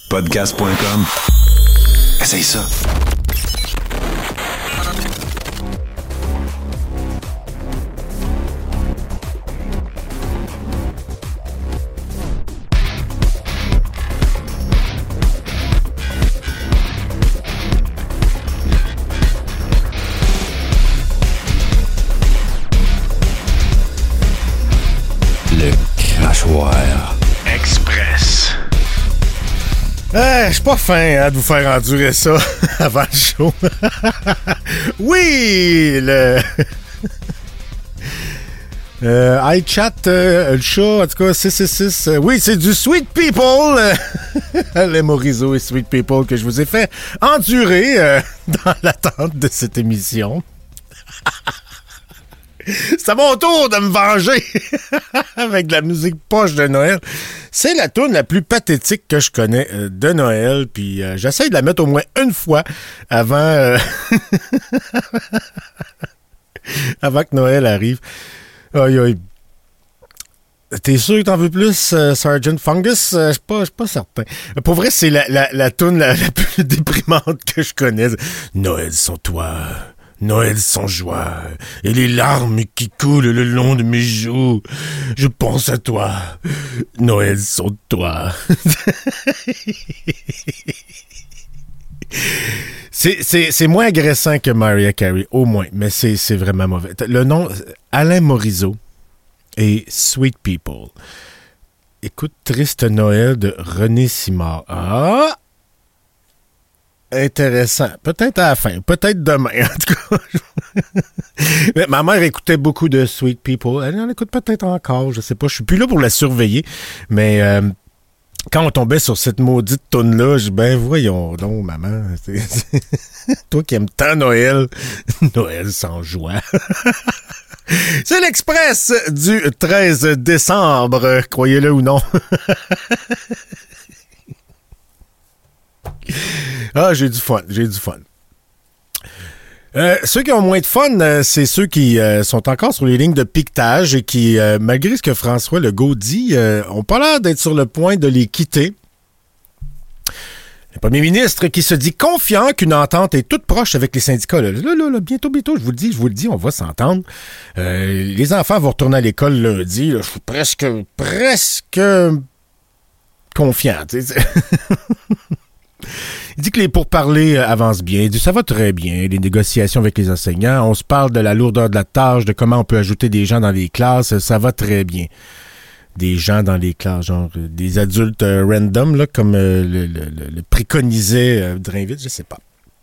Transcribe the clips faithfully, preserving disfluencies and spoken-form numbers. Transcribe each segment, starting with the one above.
podcast point com. Essaye ça. Le crachoir express. Euh, je suis pas fin hein, de vous faire endurer ça avant le show. Oui, le... euh, iChat, euh, le chat, en tout cas, six six six. Euh, oui, c'est du Sweet People. Les Morizot et Sweet People que je vous ai fait endurer euh, dans l'attente de cette émission. C'est à mon tour de me venger avec de la musique poche de Noël. C'est la toune la plus pathétique que je connais euh, de Noël, puis euh, j'essaie de la mettre au moins une fois avant euh... avant que Noël arrive. Aïe aïe. T'es sûr que t'en veux plus, euh, Sergeant Fungus? Euh, Je suis pas, pas certain. Pour vrai, c'est la, la, la toune la, la plus déprimante que je connais. Noël sans toi... Noël sans joie, et les larmes qui coulent le long de mes joues. Je pense à toi, Noël sans toi. c'est, c'est, c'est moins agressant que Mariah Carey, au moins, mais c'est, c'est vraiment mauvais. Le nom, Alain Morizot et Sweet People. Écoute, Triste Noël de René Simard. Ah! Intéressant. Peut-être à la fin. Peut-être demain, en tout cas. Ma mère écoutait beaucoup de Sweet People. Elle en écoute peut-être encore. Je sais pas. Je suis plus là pour la surveiller. Mais euh, quand on tombait sur cette maudite toune-là, je dis, ben voyons donc, maman. C'est, c'est... Toi qui aimes tant Noël. Noël sans joie. C'est l'Express du treize décembre. Croyez-le ou non. Ah, j'ai du fun, j'ai du fun. Euh, ceux qui ont moins de fun, euh, c'est ceux qui euh, sont encore sur les lignes de piquetage et qui, euh, malgré ce que François Legault dit, euh, ont pas l'air d'être sur le point de les quitter. Le premier ministre qui se dit confiant qu'une entente est toute proche avec les syndicats. Là, là, là, là bientôt, bientôt, je vous le dis, je vous le dis, on va s'entendre. Euh, les enfants vont retourner à l'école lundi. Là, je suis presque, presque confiant. Tu sais. Il dit que les pourparlers avancent bien. Il dit ça va très bien, les négociations avec les enseignants. On se parle de la lourdeur de la tâche, de comment on peut ajouter des gens dans les classes. Ça va très bien. Des gens dans les classes, genre des adultes euh, random, là, comme euh, le, le, le, le préconisait euh, Drainville, je sais pas.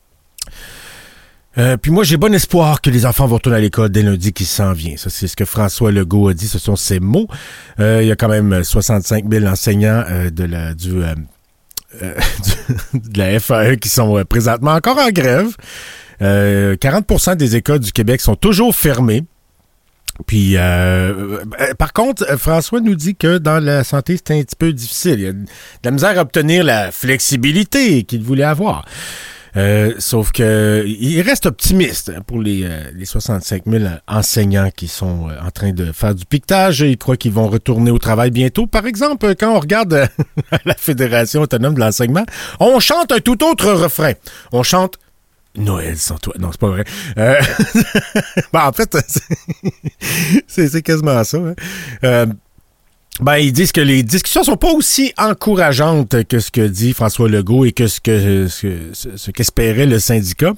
Euh, puis moi, j'ai bon espoir que les enfants vont retourner à l'école dès lundi qui s'en vient. Ça, c'est ce que François Legault a dit. Ce sont ses mots. Euh, il y a quand même soixante-cinq mille enseignants euh, de la du... Euh, Euh, de la F A E qui sont euh, présentement encore en grève. Euh, quarante pour cent des écoles du Québec sont toujours fermées. Puis, euh, euh, par contre, François nous dit que dans la santé, c'est un petit peu difficile. Il y a de la misère à obtenir la flexibilité qu'il voulait avoir. Euh, sauf que il reste optimiste pour les, euh, les soixante-cinq mille enseignants qui sont euh, en train de faire du piquetage. Il croit qu'ils vont retourner au travail bientôt. Par exemple, quand on regarde euh, la Fédération autonome de l'enseignement, on chante un tout autre refrain. On chante Noël sans toi. Non, c'est pas vrai. Euh, ben, en fait, c'est, c'est quasiment ça. Hein. Euh, Ben, ils disent que les discussions sont pas aussi encourageantes que ce que dit François Legault et que ce que ce, ce, ce qu'espérait le syndicat.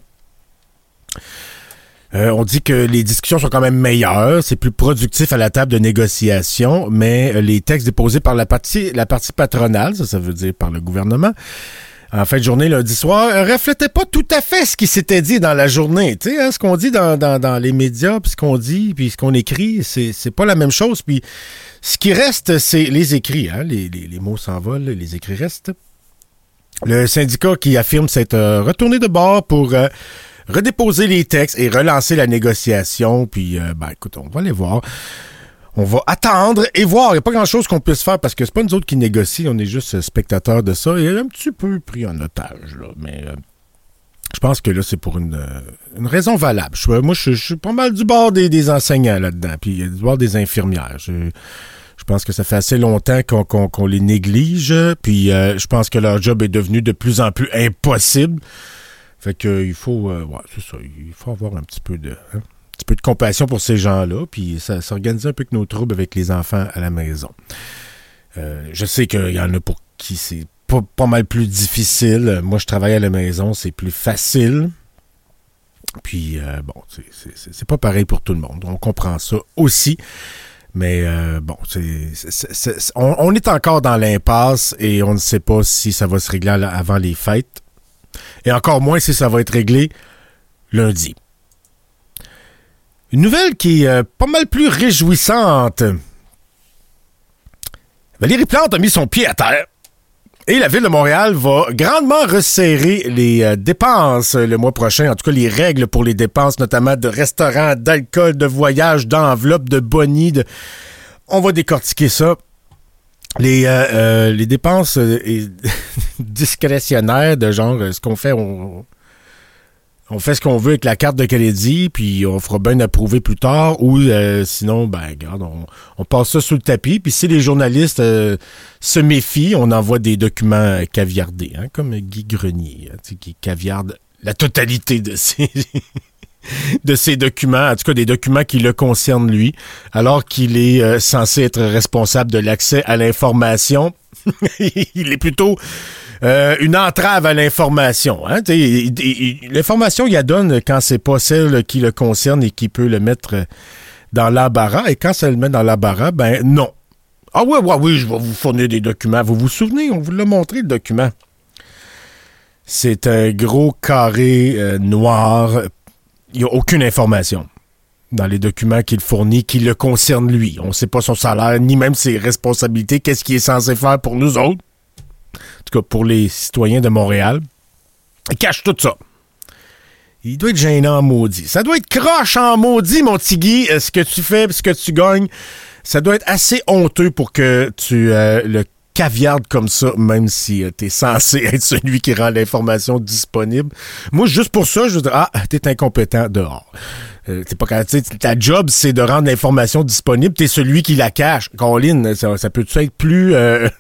Euh, on dit que les discussions sont quand même meilleures, c'est plus productif à la table de négociation, mais les textes déposés par la partie la partie patronale, ça, ça veut dire par le gouvernement, en fin de journée, lundi soir, ne reflétait pas tout à fait ce qui s'était dit dans la journée. Tu sais, hein, ce qu'on dit dans, dans, dans les médias, puis ce qu'on dit, puis ce qu'on écrit, c'est, c'est pas la même chose. Puis ce qui reste, c'est les écrits. Hein? Les, les, les mots s'envolent, les écrits restent. Le syndicat qui affirme s'être euh, retourné de bord pour euh, redéposer les textes et relancer la négociation. Puis, euh, ben écoute, on va les voir. On va attendre et voir. Il n'y a pas grand-chose qu'on puisse faire parce que c'est pas nous autres qui négocient. On est juste spectateurs de ça. Et un petit peu pris en otage, là. Mais euh, je pense que là, c'est pour une, une raison valable. Je, moi, je, je suis pas mal du bord des, des enseignants là-dedans. Puis du bord des infirmières. Je, Je pense que ça fait assez longtemps qu'on, qu'on, qu'on les néglige, puis euh, je pense que leur job est devenu de plus en plus impossible. Fait que il faut, euh, ouais, c'est ça, il faut avoir un petit peu de, hein, un petit peu de compassion pour ces gens-là, puis ça s'organiser un peu que nos troubles avec les enfants à la maison. Euh, je sais qu'il y en a pour qui c'est pas, pas mal plus difficile. Moi, je travaille à la maison, c'est plus facile. Puis, euh, bon, c'est, c'est, c'est pas pareil pour tout le monde. On comprend ça aussi. Mais, euh, bon, c'est, c'est, c'est, c'est on, on est encore dans l'impasse et on ne sait pas si ça va se régler avant les fêtes. Et encore moins si ça va être réglé lundi. Une nouvelle qui est euh, pas mal plus réjouissante. Valérie Plante a mis son pied à terre. Et la Ville de Montréal va grandement resserrer les euh, dépenses le mois prochain, en tout cas les règles pour les dépenses, notamment de restaurants, d'alcool, de voyage, d'enveloppes, de boni. De... On va décortiquer ça. Les, euh, euh, les dépenses euh, discrétionnaires de genre, ce qu'on fait, on, on fait ce qu'on veut avec la carte de crédit, puis on fera bien approuver plus tard, ou euh, sinon, ben, regarde, on, on passe ça sous le tapis, puis si les journalistes euh, se méfient, on envoie des documents caviardés, hein, comme Guy Grenier, hein, qui caviarde la totalité de ces... de ces documents, en tout cas des documents qui le concernent lui, alors qu'il est euh, censé être responsable de l'accès à l'information. Il est plutôt euh, une entrave à l'information. Hein? Il, il, l'information, il la donne quand c'est pas celle qui le concerne et qui peut le mettre dans l'embarras. Et quand ça le met dans l'embarras, ben non. Ah oui, oui, oui, je vais vous fournir des documents. Vous vous souvenez, on vous l'a montré, le document. C'est un gros carré euh, noir. Il n'y a aucune information dans les documents qu'il fournit qui le concernent lui. On ne sait pas son salaire, ni même ses responsabilités, qu'est-ce qu'il est censé faire pour nous autres. En tout cas, pour les citoyens de Montréal. Il cache tout ça. Il doit être gênant en maudit. Ça doit être croche en maudit, mon petit Guy, ce que tu fais, ce que tu gagnes. Ça doit être assez honteux pour que tu euh, le caviarde comme ça, même si euh, t'es censé être celui qui rend l'information disponible. Moi, juste pour ça, je veux dire, ah, t'es incompétent dehors. Euh, t'es pas, t'sais, ta job, c'est de rendre l'information disponible, t'es celui qui la cache. Colin, ça, ça peut-tu être plus euh,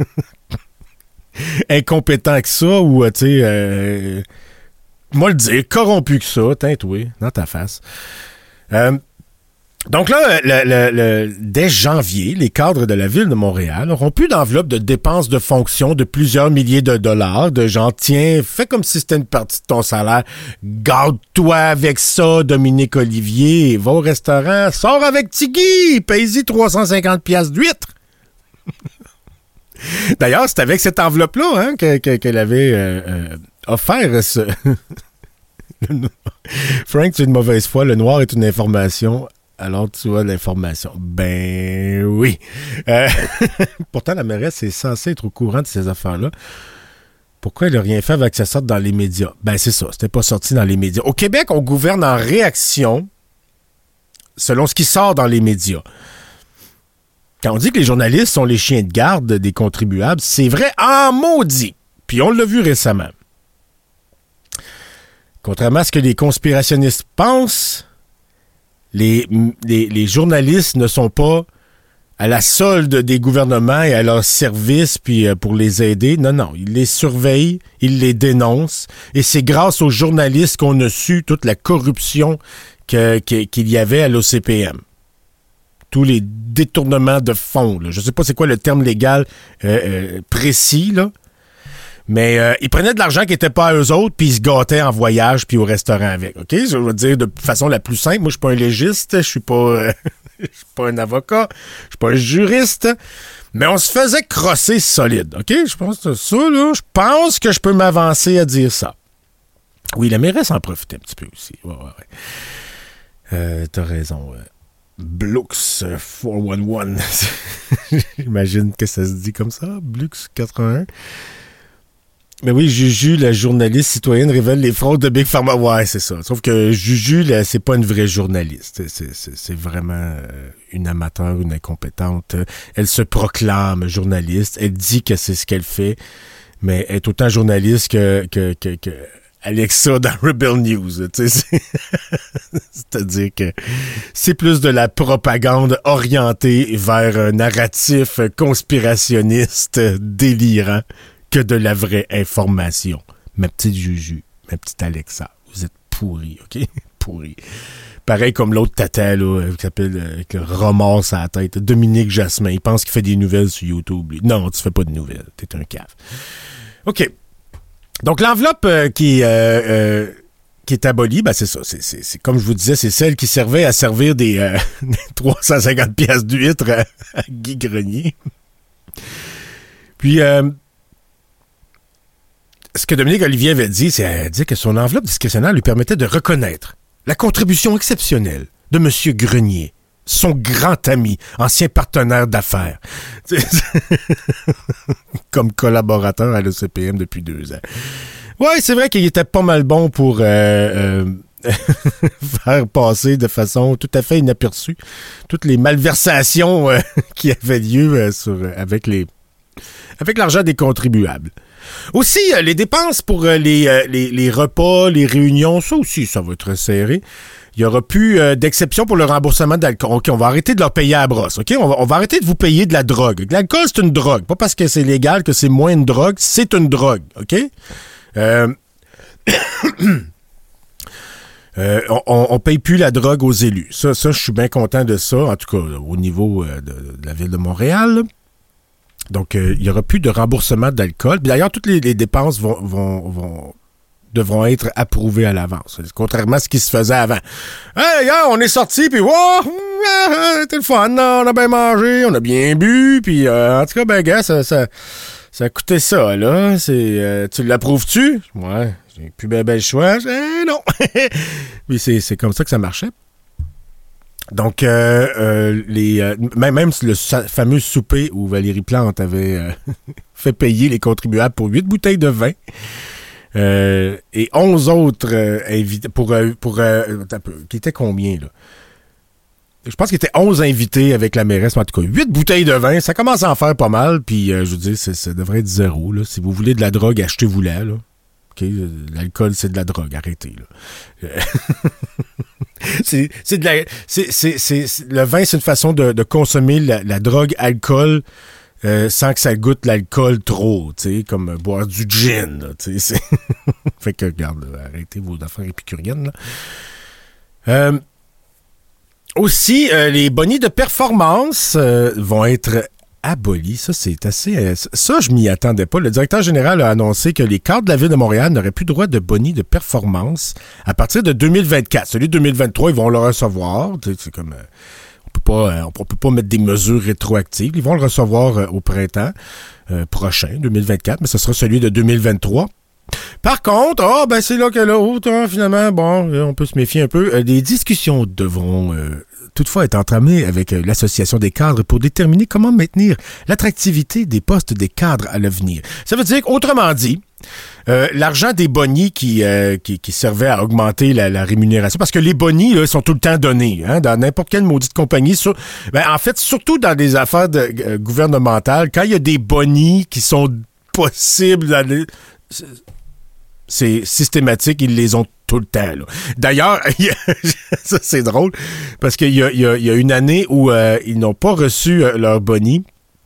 incompétent que ça, ou, tu sais, euh, moi le dire, corrompu que ça, teinte-toi, dans ta face. Euh, Donc là, le, le, le, dès janvier, les cadres de la Ville de Montréal auront plus d'enveloppe de dépenses de fonction de plusieurs milliers de dollars, de genre, tiens, fais comme si c'était une partie de ton salaire, garde-toi avec ça, Dominique Olivier, va au restaurant, sors avec Tiggy, paye-y trois cent cinquante piastres d'huîtres. D'ailleurs, c'est avec cette enveloppe-là hein, que, que, qu'elle avait euh, euh, offert ce... Frank, tu es une mauvaise foi, le noir est une information... Alors, tu as l'information. Ben oui. Euh, pourtant, la mairesse est censée être au courant de ces affaires-là. Pourquoi elle n'a rien fait avec que ça sorte dans les médias? Ben c'est ça, c'était pas sorti dans les médias. Au Québec, on gouverne en réaction selon ce qui sort dans les médias. Quand on dit que les journalistes sont les chiens de garde des contribuables, c'est vrai en maudit. Puis on l'a vu récemment. Contrairement à ce que les conspirationnistes pensent, Les, les, les journalistes ne sont pas à la solde des gouvernements et à leur service puis euh, pour les aider. Non, non. Ils les surveillent, ils les dénoncent. Et c'est grâce aux journalistes qu'on a su toute la corruption que, que, qu'il y avait à l'O C P M. Tous les détournements de fonds. Là. Je ne sais pas c'est quoi le terme légal euh, euh, précis, là. Mais euh, ils prenaient de l'argent qui n'était pas à eux autres, puis ils se gâtaient en voyage puis au restaurant avec. OK? Je veux dire de façon la plus simple. Moi, je suis pas un légiste, je suis pas euh, je suis pas un avocat, je suis pas un juriste, mais on se faisait crosser solide. OK? Je pense que ça, là, je pense que je peux m'avancer à dire ça. Oui, la mairesse en profitait un petit peu aussi. Ouais, ouais, ouais. Euh, t'as raison. Euh, Blux quatre cent onze. J'imagine que ça se dit comme ça. Blux quatre-vingt-un. Mais oui, Juju, la journaliste citoyenne, révèle les fraudes de Big Pharma. Ouais, c'est ça. Sauf que Juju, là, c'est pas une vraie journaliste. C'est, c'est, c'est vraiment euh, une amateur, une incompétente. Elle se proclame journaliste. Elle dit que c'est ce qu'elle fait. Mais elle est autant journaliste que, que, que, que Alexa dans Rebel News. C'est-à-dire que c'est plus de la propagande orientée vers un narratif conspirationniste délirant que de la vraie information. Ma petite Juju, ma petite Alexa, vous êtes pourris, OK? Pourris. Pareil comme l'autre tata, là, qui s'appelle, avec le remords à la tête, Dominique Jasmin. Il pense qu'il fait des nouvelles sur YouTube. Lui. Non, tu fais pas de nouvelles. T'es un cave. OK. Donc, l'enveloppe euh, qui, euh, euh, qui est abolie, ben c'est ça. C'est, c'est, c'est, comme je vous disais, c'est celle qui servait à servir des, euh, des trois cent cinquante piastres d'huîtres à, à Guy Grenier. Puis, euh, ce que Dominique Olivier avait dit, c'est elle dit que son enveloppe discrétionnaire lui permettait de reconnaître la contribution exceptionnelle de M. Grenier, son grand ami, ancien partenaire d'affaires, comme collaborateur à l'E C P M depuis deux ans. Ouais, c'est vrai qu'il était pas mal bon pour euh, euh, faire passer de façon tout à fait inaperçue toutes les malversations euh, qui avaient lieu euh, sur, avec les avec l'argent des contribuables. Aussi, euh, les dépenses pour euh, les, euh, les, les repas, les réunions, ça aussi, ça va être serré. Il n'y aura plus euh, d'exception pour le remboursement d'alcool. OK, on va arrêter de leur payer à la brosse. OK, on va, on va arrêter de vous payer de la drogue. L'alcool, c'est une drogue. Pas parce que c'est légal que c'est moins une drogue, c'est une drogue. OK? Euh... Euh, on ne paye plus la drogue aux élus. Ça, ça, je suis bien content de ça, en tout cas au niveau euh, de, de la ville de Montréal. Là. Donc, euh, il n'y aura plus de remboursement d'alcool. Puis d'ailleurs, toutes les, les dépenses vont, vont, vont, devront être approuvées à l'avance. Contrairement à ce qui se faisait avant. Hey, gars, on est sorti, puis wow, c'était le fun, on a bien mangé, on a bien bu, puis euh, en tout cas, ben, gars, ça, ça, ça a coûté ça, là. C'est, euh, tu l'approuves-tu? Ouais. J'ai plus ben, ben le choix. Eh, non. Puis c'est, c'est comme ça que ça marchait. Donc, euh, euh, les, euh, même, même le fameux souper où Valérie Plante avait euh, fait payer les contribuables pour huit bouteilles de vin euh, et onze autres euh, invités pour, euh, pour euh, un peu, qui était combien, là? Je pense qu'il était onze invités avec la mairesse, mais en tout cas, huit bouteilles de vin, ça commence à en faire pas mal, puis euh, je veux dire, c'est, ça devrait être zéro, là. Si vous voulez de la drogue, achetez-vous-la, là. Okay, l'alcool, c'est de la drogue. Arrêtez, là. c'est, c'est de la... C'est, c'est, c'est, c'est, le vin, c'est une façon de, de consommer la, la drogue alcool euh, sans que ça goûte l'alcool trop, tu sais, comme boire du gin, là, tu sais. Fait que, regarde, là, arrêtez vos affaires épicuriennes, là. Euh, aussi, euh, les bonnies de performance euh, vont être aboli. Ça, c'est assez... Euh, ça, je m'y attendais pas. Le directeur général a annoncé que les cadres de la Ville de Montréal n'auraient plus droit de boni de performance à partir de deux mille vingt-quatre. Celui de deux mille vingt-trois, ils vont le recevoir. C'est comme... Euh, on peut pas, euh, on peut pas mettre des mesures rétroactives. Ils vont le recevoir euh, au printemps euh, prochain, deux mille vingt-quatre, mais ce sera celui de deux mille vingt-trois. Par contre, ah, oh, ben c'est là que là, oh, finalement, bon, on peut se méfier un peu. Euh, les discussions devront... Euh, toutefois est entamé avec l'Association des cadres pour déterminer comment maintenir l'attractivité des postes des cadres à l'avenir. Ça veut dire qu'autrement dit, euh, l'argent des bonnies qui, euh, qui, qui servait à augmenter la, la rémunération, parce que les bonnies là, sont tout le temps donnés, hein, dans n'importe quelle maudite compagnie. Sur, ben, en fait, surtout dans des affaires de, euh, gouvernementales, quand il y a des bonnies qui sont possibles, dans les, c'est, c'est systématique, ils les ont tout le temps, là. D'ailleurs, ça c'est drôle, parce qu'il y a, il y a, il y a une année où euh, ils n'ont pas reçu euh, leur boni.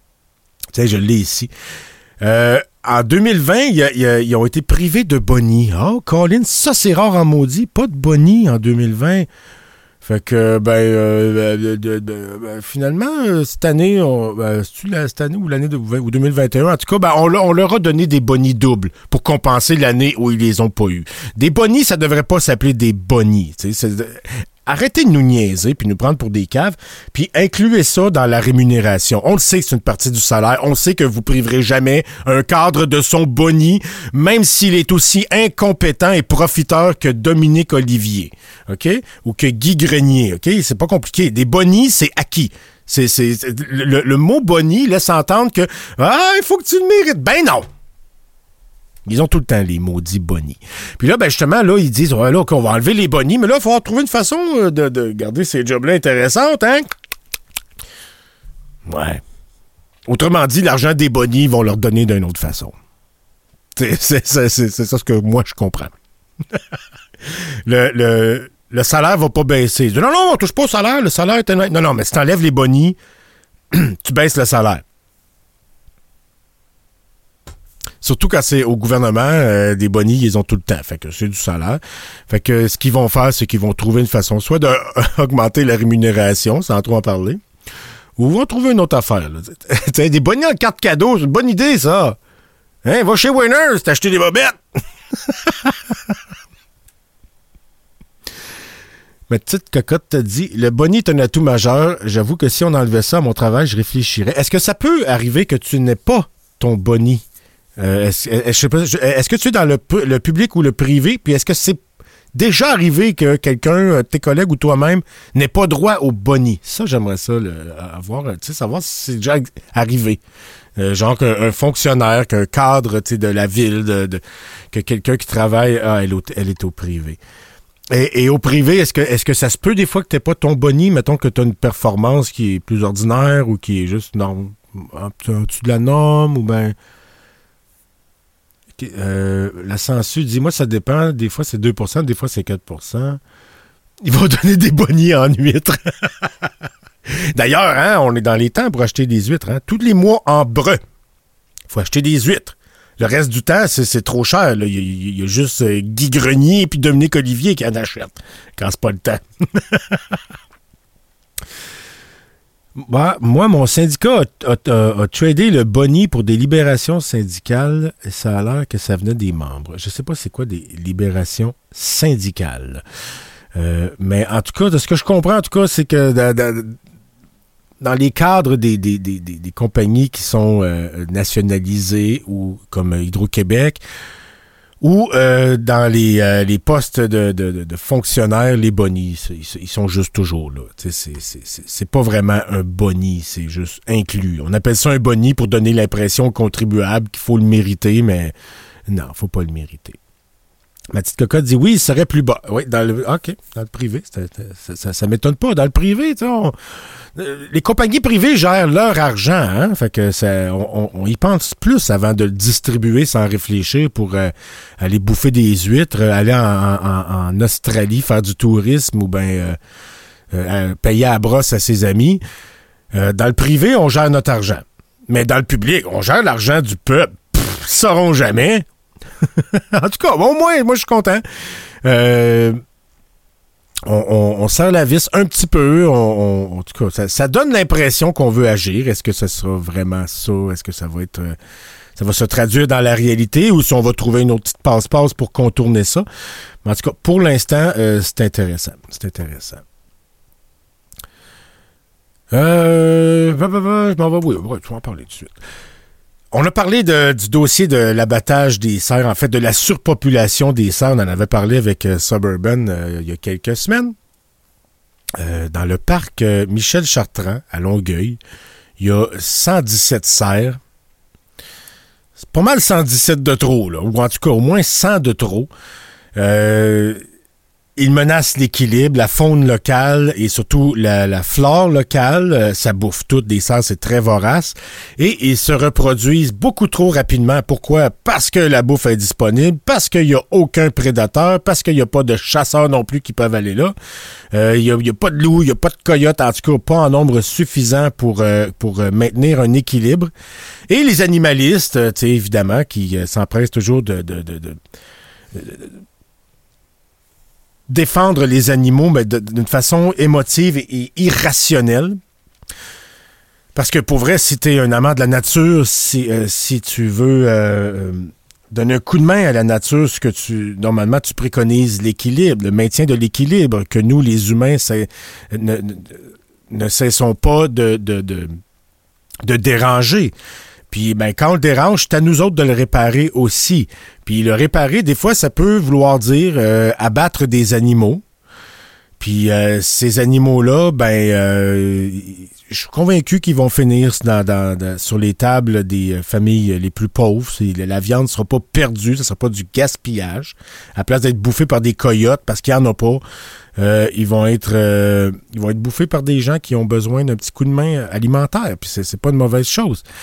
Tu sais, je l'ai ici. Euh, en deux mille vingt, il y a, il y a, ils ont été privés de boni. Oh, Colin, ça c'est rare en maudit. Pas de boni en deux mille vingt. Fait que, ben, euh, de, de, de, ben finalement, cette année, on, ben, c'est-tu la, cette année ou l'année de ou deux mille vingt et un, en tout cas, ben, on, on leur a donné des bonis doubles pour compenser l'année où ils les ont pas eu. Des bonis, ça devrait pas s'appeler des bonis. Tu sais, c'est, arrêtez de nous niaiser puis nous prendre pour des caves, puis incluez ça dans la rémunération. On le sait que c'est une partie du salaire. On sait que vous priverez jamais un cadre de son boni, même s'il est aussi incompétent et profiteur que Dominique Olivier, OK? Ou que Guy Grenier, OK? C'est pas compliqué. Des bonis, c'est acquis. C'est, c'est, c'est le, le mot boni laisse entendre que « Ah, il faut que tu le mérites. » Ben non! Ils ont tout le temps les maudits bonnies. Puis là, ben justement, là, ils disent, ouais, là, qu'on va enlever les bonnies, mais là, il va falloir trouver une façon de, de garder ces jobs-là intéressantes, hein? Ouais. Autrement dit, l'argent des bonnies, ils vont leur donner d'une autre façon. C'est, c'est, c'est, c'est, c'est ça ce que moi, je comprends. le, le, le salaire va pas baisser. Dis, non, non, on touche pas au salaire, le salaire est... Non, non, mais si t'enlèves les bonnies, tu baisses le salaire. Surtout quand c'est au gouvernement, euh, des bonnies, ils ont tout le temps. Fait que c'est du salaire. Fait que ce qu'ils vont faire, c'est qu'ils vont trouver une façon soit d'augmenter la rémunération, sans trop en parler, ou ils vont trouver une autre affaire. Là. Des bonnies en carte cadeau, c'est une bonne idée, ça. Hein, va chez Winners, t'as acheté des bobettes. Ma petite cocotte t'a dit, le boni est un atout majeur. J'avoue que si on enlevait ça à mon travail, je réfléchirais. Est-ce que ça peut arriver que tu n'aies pas ton boni? Euh, est-ce, est-ce, je sais pas, est-ce que tu es dans le, le public ou le privé? Puis est-ce que c'est déjà arrivé que quelqu'un, tes collègues ou toi-même, n'ait pas droit au boni? Ça, j'aimerais ça le, avoir, tu sais, savoir si c'est déjà arrivé. Euh, genre qu'un un fonctionnaire, qu'un cadre de la ville, de, de, que quelqu'un qui travaille, ah, elle, elle est au privé. Et, et au privé, est-ce que, est-ce que ça se peut des fois que tu n'aies pas ton boni, mettons que tu as une performance qui est plus ordinaire ou qui est juste norme, en dessous de la norme ou bien... Euh, la censure, dis-moi, ça dépend. Des fois, c'est deux pour cent, des fois, c'est quatre pour cent. Ils vont donner des bonnets en huîtres. D'ailleurs, hein, on est dans les temps pour acheter des huîtres. Hein. Tous les mois en brun, il faut acheter des huîtres. Le reste du temps, c'est, c'est trop cher. Il y, y a juste euh, Guy Grenier et puis Dominique Olivier qui en achètent quand c'est pas le temps. Bah, moi, mon syndicat a, a, a, a tradé le boni pour des libérations syndicales et ça a l'air que ça venait des membres. Je sais pas c'est quoi des libérations syndicales. Euh, mais en tout cas, de ce que je comprends, en tout cas, c'est que dans, dans, dans les cadres des, des, des, des, des compagnies qui sont euh, nationalisées ou comme Hydro-Québec, ou euh, dans les, euh, les postes de, de, de fonctionnaires, les bonis, ils, ils sont juste toujours là. C'est, c'est, c'est, c'est pas vraiment un boni, c'est juste inclus. On appelle ça un boni pour donner l'impression au contribuable qu'il faut le mériter, mais non, faut pas le mériter. Ma petite cocotte dit oui, il serait plus bas. Oui, dans le, OK, dans le privé, ça, ça, ça m'étonne pas. Dans le privé, tu sais, on, les compagnies privées gèrent leur argent, hein, fait que ça, on, on y pense plus avant de le distribuer sans réfléchir pour euh, aller bouffer des huîtres, aller en, en, en Australie faire du tourisme ou bien euh, euh, payer à la brosse à ses amis. Euh, dans le privé, on gère notre argent. Mais dans le public, on gère l'argent du peuple. Pff, ils sauront jamais. En tout cas, au moins, moi, je suis content. Euh, on, on, on serre la vis un petit peu. On, on, en tout cas, ça, ça donne l'impression qu'on veut agir. Est-ce que ça sera vraiment ça? Est-ce que ça va être... Euh, ça va se traduire dans la réalité ou si on va trouver une autre petite passe-passe pour contourner ça? Mais en tout cas, pour l'instant, euh, c'est intéressant. C'est intéressant. Euh... Bah, bah, bah, je m'en vais... Oui, ouais, tu vas en parler tout de suite. On a parlé de, du dossier de l'abattage des cerfs, en fait, de la surpopulation des cerfs. On en avait parlé avec euh, Suburban euh, il y a quelques semaines. Euh, dans le parc euh, Michel Chartrand, à Longueuil, il y a cent dix-sept cerfs. C'est pas mal cent dix-sept de trop, là, ou en tout cas au moins cent de trop. Euh, il menace l'équilibre, la faune locale et surtout la, la flore locale. Euh, ça bouffe tout, des cerfs, c'est très vorace. Et ils se reproduisent beaucoup trop rapidement. Pourquoi? Parce que la bouffe est disponible, parce qu'il n'y a aucun prédateur, parce qu'il n'y a pas de chasseurs non plus qui peuvent aller là. Euh, il n'y a, a pas de loup, il n'y a pas de coyote, en tout cas pas en nombre suffisant pour, euh, pour euh, maintenir un équilibre. Et les animalistes, euh, tu sais, évidemment, qui euh, s'empressent toujours de... de, de, de, de, de défendre les animaux, mais de, d'une façon émotive et, et irrationnelle. Parce que pour vrai, si t'es un amant de la nature, si, euh, si tu veux euh, donner un coup de main à la nature, ce que tu normalement tu préconises l'équilibre, le maintien de l'équilibre, que nous, les humains, c'est, ne, ne, ne cessons pas de, de, de, de déranger. Puis, ben, quand on le dérange, c'est à nous autres de le réparer aussi. Puis, le réparer, des fois, ça peut vouloir dire euh, abattre des animaux. Puis, euh, ces animaux-là, ben, euh, je suis convaincu qu'ils vont finir dans, dans, dans, sur les tables des familles les plus pauvres. C'est, la viande ne sera pas perdue, ça ne sera pas du gaspillage. À la place d'être bouffé par des coyotes, parce qu'il n'y en a pas, euh, ils vont être euh, ils vont être bouffés par des gens qui ont besoin d'un petit coup de main alimentaire. Puis, c'est, c'est pas une mauvaise chose.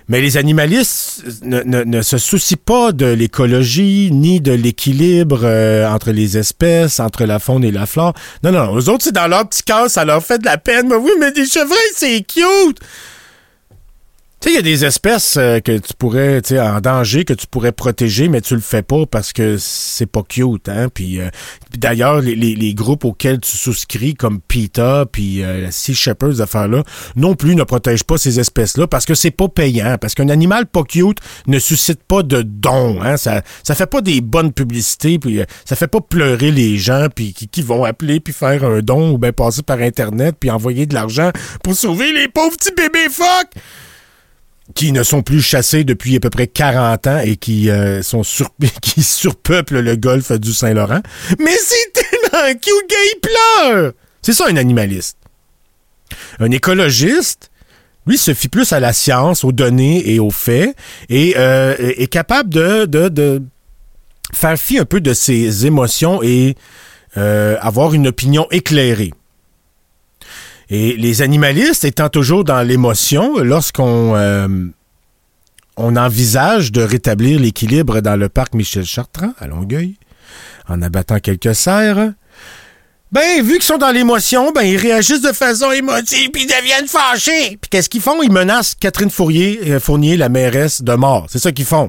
Mais les animalistes ne, ne, ne se soucient pas de l'écologie, ni de l'équilibre euh, entre les espèces, entre la faune et la flore. Non, non, eux autres, c'est dans leur petit cœur, ça leur fait de la peine. Mais oui, mais des chevreuils, c'est cute! Tu sais, il y a des espèces euh, que tu pourrais, tu sais, en danger, que tu pourrais protéger, mais tu le fais pas parce que c'est pas cute, hein. Puis, euh, puis d'ailleurs, les, les, les groupes auxquels tu souscris, comme PETA, puis euh, la Sea Shepherd, ces affaires-là, non plus ne protègent pas ces espèces-là parce que c'est pas payant, parce qu'un animal pas cute ne suscite pas de dons, hein. Ça, ça fait pas des bonnes publicités, puis euh, ça fait pas pleurer les gens, puis qui, qui vont appeler, puis faire un don, ou bien passer par Internet, puis envoyer de l'argent pour sauver les pauvres petits bébés phoques qui ne sont plus chassés depuis à peu près quarante ans et qui euh, sont sur... qui surpeuplent le golfe du Saint-Laurent. Mais c'est tellement cute qu'il pleure! C'est ça, un animaliste. Un écologiste, lui, se fie plus à la science, aux données et aux faits, et euh, est capable de, de, de faire fi un peu de ses émotions et euh, avoir une opinion éclairée. Et les animalistes étant toujours dans l'émotion, lorsqu'on euh, on envisage de rétablir l'équilibre dans le parc Michel-Chartrand, à Longueuil, en abattant quelques cerfs, ben, vu qu'ils sont dans l'émotion, ben, ils réagissent de façon émotive, puis ils deviennent fâchés. Puis qu'est-ce qu'ils font? Ils menacent Catherine Fournier, euh, Fournier, la mairesse, de mort. C'est ça qu'ils font.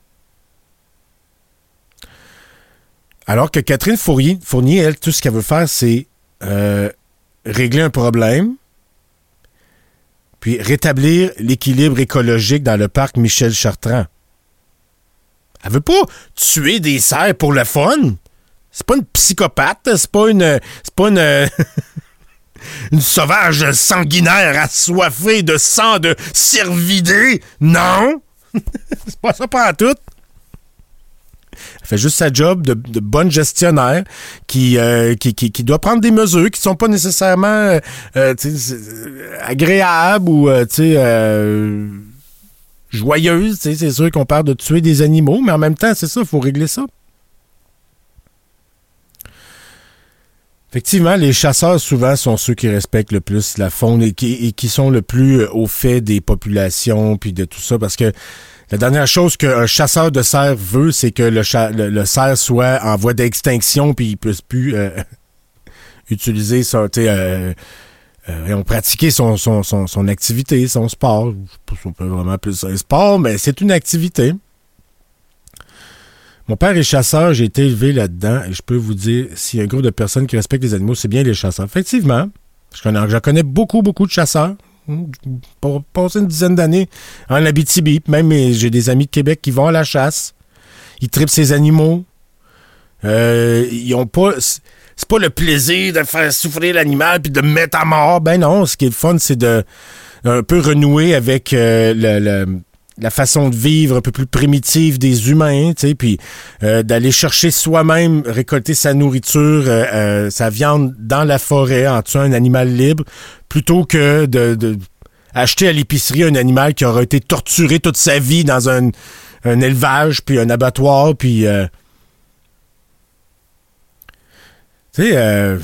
Alors que Catherine Fournier, Fournier, elle, tout ce qu'elle veut faire, c'est... Euh, régler un problème, puis rétablir l'équilibre écologique dans le parc Michel-Chartrand. Elle veut pas tuer des cerfs pour le fun. C'est pas une psychopathe, c'est pas une... C'est pas une... une sauvage sanguinaire assoiffée de sang de cervidés. Non! C'est pas ça pas en tout. Elle fait juste sa job de, de bonne gestionnaire qui, euh, qui, qui, qui doit prendre des mesures qui sont pas nécessairement euh, agréables ou euh, euh, joyeuses. C'est sûr qu'on parle de tuer des animaux, mais en même temps, c'est ça, il faut régler ça. Effectivement, les chasseurs, souvent, sont ceux qui respectent le plus la faune et qui, et qui sont le plus au fait des populations puis de tout ça, parce que la dernière chose qu'un chasseur de cerf veut, c'est que le, cha- le, le cerf soit en voie d'extinction puis il ne puisse plus euh, utiliser son, tu sais, euh, euh, pratiquer son, son, son, son activité, son sport. Je sais pas si on peut vraiment appeler ça un sport, mais c'est une activité. Mon père est chasseur, j'ai été élevé là-dedans et je peux vous dire, s'il y a un groupe de personnes qui respectent les animaux, c'est bien les chasseurs. Effectivement, je connais, je connais beaucoup, beaucoup de chasseurs. Pour passer une dizaine d'années en Abitibi. Même j'ai des amis de Québec qui vont à la chasse. Ils trippent ces animaux. Euh, ils ont pas... C'est pas le plaisir de faire souffrir l'animal puis de le mettre à mort. Ben non, ce qui est le fun, c'est de un peu renouer avec euh, le... le la façon de vivre un peu plus primitive des humains, tu sais, puis euh, d'aller chercher soi-même, récolter sa nourriture, euh, euh, sa viande dans la forêt en tuant un animal libre, plutôt que de, de acheter à l'épicerie un animal qui aura été torturé toute sa vie dans un, un élevage, puis un abattoir, puis... Euh, tu sais, euh,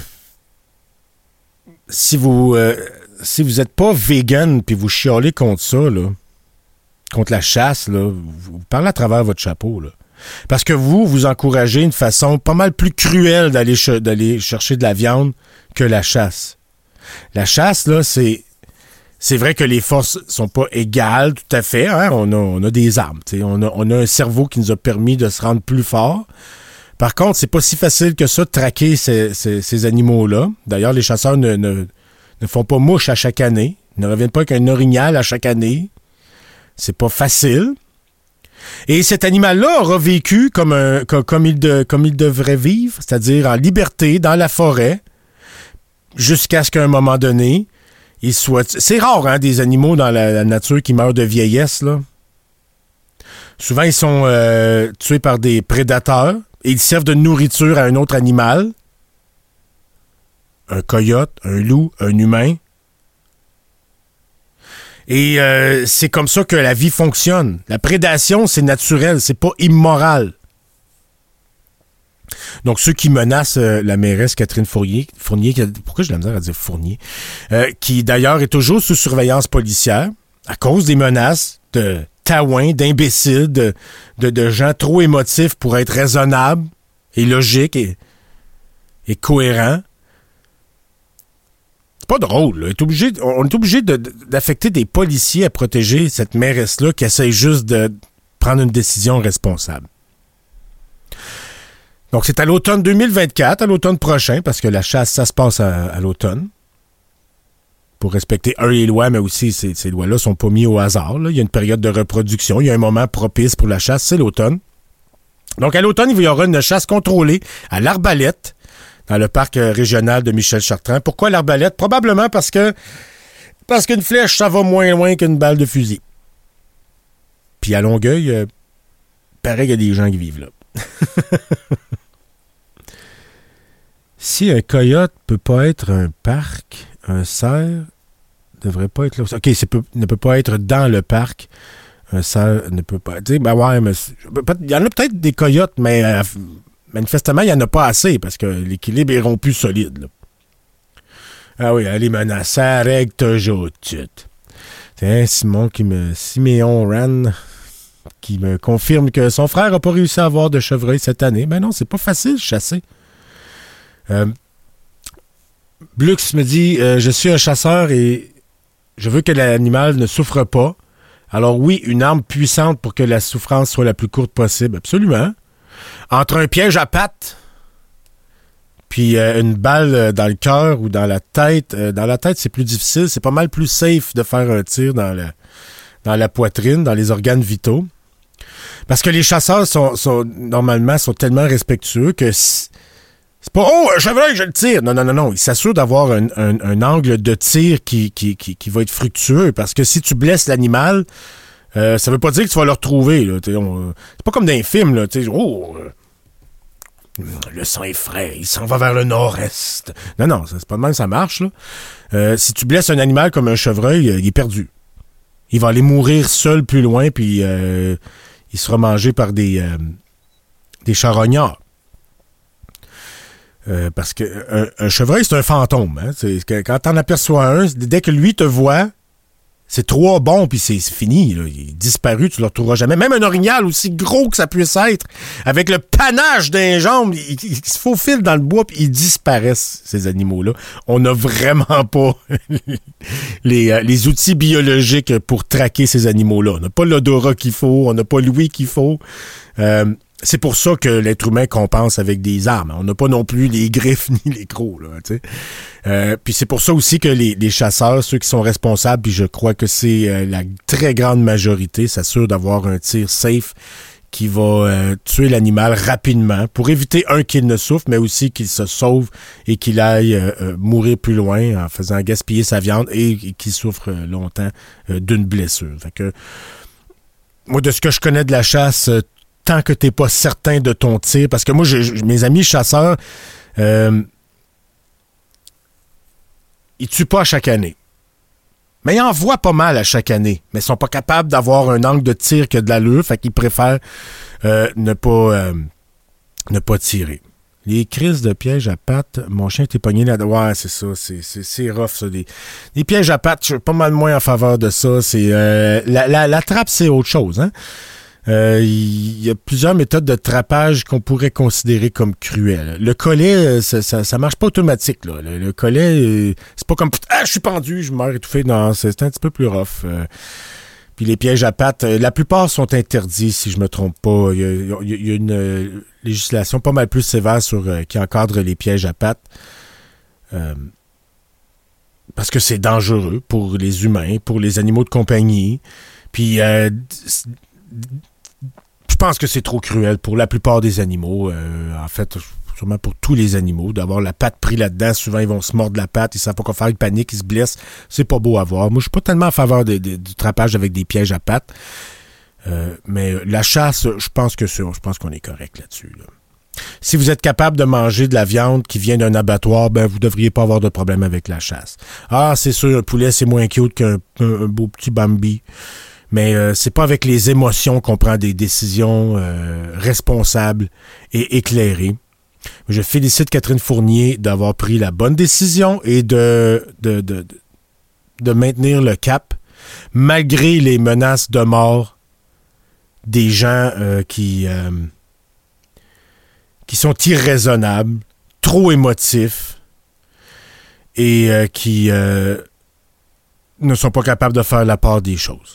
si vous euh, si vous êtes pas vegan, puis vous chialez contre ça, là, contre la chasse, là, vous parlez à travers votre chapeau, là. Parce que vous, vous encouragez une façon pas mal plus cruelle d'aller, ch- d'aller chercher de la viande que la chasse. La chasse, là, c'est... C'est vrai que les forces sont pas égales, tout à fait. Hein? On a, on a des armes, t'sais. On a, on a un cerveau qui nous a permis de se rendre plus fort. Par contre, c'est pas si facile que ça de traquer ces, ces, ces animaux-là. D'ailleurs, les chasseurs ne, ne, ne font pas mouche à chaque année. Ils ne reviennent pas avec un orignal à chaque année. C'est pas facile. Et cet animal-là aura vécu comme, un, comme, comme, il de, comme il devrait vivre, c'est-à-dire en liberté, dans la forêt, jusqu'à ce qu'à un moment donné, il soit... C'est rare, hein, des animaux dans la, la nature qui meurent de vieillesse, là. Souvent, ils sont euh, tués par des prédateurs et ils servent de nourriture à un autre animal. Un coyote, un loup, un humain. Et euh, c'est comme ça que la vie fonctionne. La prédation, c'est naturel, c'est pas immoral. Donc, ceux qui menacent euh, la mairesse Catherine Fournier, Fournier qui a, pourquoi j'ai de la misère à dire Fournier, euh, qui d'ailleurs est toujours sous surveillance policière à cause des menaces de taouins, d'imbéciles, de, de, de gens trop émotifs pour être raisonnables et logiques et, et cohérents. C'est pas drôle. Là. On est obligé, on est obligé de, d'affecter des policiers à protéger cette mairesse-là qui essaye juste de prendre une décision responsable. Donc, c'est à l'automne deux mille vingt-quatre, à l'automne prochain, parce que la chasse, ça se passe à, à l'automne. Pour respecter, un, les lois, mais aussi, ces, ces lois-là sont pas mises au hasard. Là. Il y a une période de reproduction, il y a un moment propice pour la chasse, c'est l'automne. Donc, à l'automne, il y aura une chasse contrôlée à l'arbalète, dans le parc régional de Michel-Chartrand. Pourquoi l'arbalète? Probablement parce que parce qu'une flèche, ça va moins loin qu'une balle de fusil. Puis à Longueuil, euh, pareil, il y a des gens qui vivent là. Si un coyote peut pas être un parc, un cerf devrait pas être là. OK, c'est peut, ne peut pas être dans le parc. Un cerf ne peut pas. Tu sais, ben ouais, mais il y en a peut-être des coyotes, mais euh, manifestement, il n'y en a pas assez parce que l'équilibre est rompu solide. Là. Ah oui, elle est menacée, règle toujours tout. Tiens, Simon qui me. Siméon Ran qui me confirme que son frère n'a pas réussi à avoir de chevreuil cette année. Ben non, c'est pas facile de chasser. Euh, Blux me dit euh, je suis un chasseur et je veux que l'animal ne souffre pas. Alors oui, une arme puissante pour que la souffrance soit la plus courte possible. Absolument. Entre un piège à pattes puis euh, une balle dans le cœur ou dans la tête. Euh, dans la tête, c'est plus difficile. C'est pas mal plus safe de faire un tir dans, le, dans la poitrine, dans les organes vitaux. Parce que les chasseurs sont, sont normalement sont tellement respectueux que c- c'est pas « Oh, un chevreuil, je le tire! » Non, non, non, non. Ils s'assurent d'avoir un, un, un angle de tir qui, qui, qui, qui va être fructueux. Parce que si tu blesses l'animal, euh, ça veut pas dire que tu vas le retrouver. Là. On, c'est pas comme dans les films. Là, oh, euh, le sang est frais, il s'en va vers le nord-est. Non, non, c'est pas de même ça marche. Là. Euh, si tu blesses un animal comme un chevreuil, il est perdu. Il va aller mourir seul plus loin, puis euh, il sera mangé par des, euh, des charognards. Euh, parce que un, un chevreuil, c'est un fantôme. Hein? C'est, quand t'en aperçois un, dès que lui te voit, c'est trois bons, puis c'est, c'est fini. Là. Il est disparu, tu le retrouveras jamais. Même un orignal, aussi gros que ça puisse être, avec le panache d'un jambes, il, il, il se faufile dans le bois, puis ils disparaissent, ces animaux-là. On n'a vraiment pas les, euh, les outils biologiques pour traquer ces animaux-là. On n'a pas l'odorat qu'il faut, on n'a pas l'ouïe qu'il faut. Euh, C'est pour ça que l'être humain compense avec des armes. On n'a pas non plus les griffes ni les crocs. Là, tu sais. Euh, puis c'est pour ça aussi que les, les chasseurs, ceux qui sont responsables, puis je crois que c'est euh, la très grande majorité, s'assurent d'avoir un tir safe qui va euh, tuer l'animal rapidement pour éviter, un, qu'il ne souffre, mais aussi qu'il se sauve et qu'il aille euh, euh, mourir plus loin en faisant gaspiller sa viande et, et qu'il souffre longtemps euh, d'une blessure. Fait que, moi, de ce que je connais de la chasse, euh, tant que t'es pas certain de ton tir, parce que moi, j'ai, mes amis chasseurs, euh, ils tuent pas à chaque année. Mais ils en voient pas mal à chaque année. Mais ils sont pas capables d'avoir un angle de tir qui a de l'allure, fait qu'ils préfèrent euh, ne pas euh, ne pas tirer. Les crises de pièges à pattes, mon chien était pogné là. Ouais, c'est ça, c'est, c'est, c'est rough, ça. Des, des pièges à pattes, je suis pas mal moins en faveur de ça. C'est euh, la, la, la trappe, c'est autre chose, hein. Il euh, y a plusieurs méthodes de trappage qu'on pourrait considérer comme cruelles. Le collet, ça, ça, ça marche pas automatique. Là. Le, le collet, c'est pas comme « Ah, je suis pendu, je meurs étouffé ». Non, c'est, c'est un petit peu plus rough. Euh, puis les pièges à pattes, la plupart sont interdits, si je me trompe pas. Il y a, il y a une euh, législation pas mal plus sévère sur euh, qui encadre les pièges à pattes. Euh, parce que c'est dangereux pour les humains, pour les animaux de compagnie. Puis... Euh, je pense que c'est trop cruel pour la plupart des animaux. Euh, en fait, sûrement pour tous les animaux. D'avoir la patte prise là-dedans, souvent ils vont se mordre la patte, ils savent pas quoi faire, ils paniquent, ils se blessent. C'est pas beau à voir. Moi, je suis pas tellement en faveur de, de, du trappage avec des pièges à pattes. Euh, mais la chasse, je pense que c'est, je pense qu'on est correct là-dessus. Là. Si vous êtes capable de manger de la viande qui vient d'un abattoir, ben vous devriez pas avoir de problème avec la chasse. Ah, c'est sûr, un poulet, c'est moins cute qu'un un, un beau petit Bambi. Mais euh, c'est pas avec les émotions qu'on prend des décisions euh, responsables et éclairées. Je félicite Catherine Fournier d'avoir pris la bonne décision et de, de, de, de maintenir le cap. malgré les menaces de mort des gens euh, qui, euh, qui sont irraisonnables, trop émotifs et euh, qui euh, ne sont pas capables de faire la part des choses.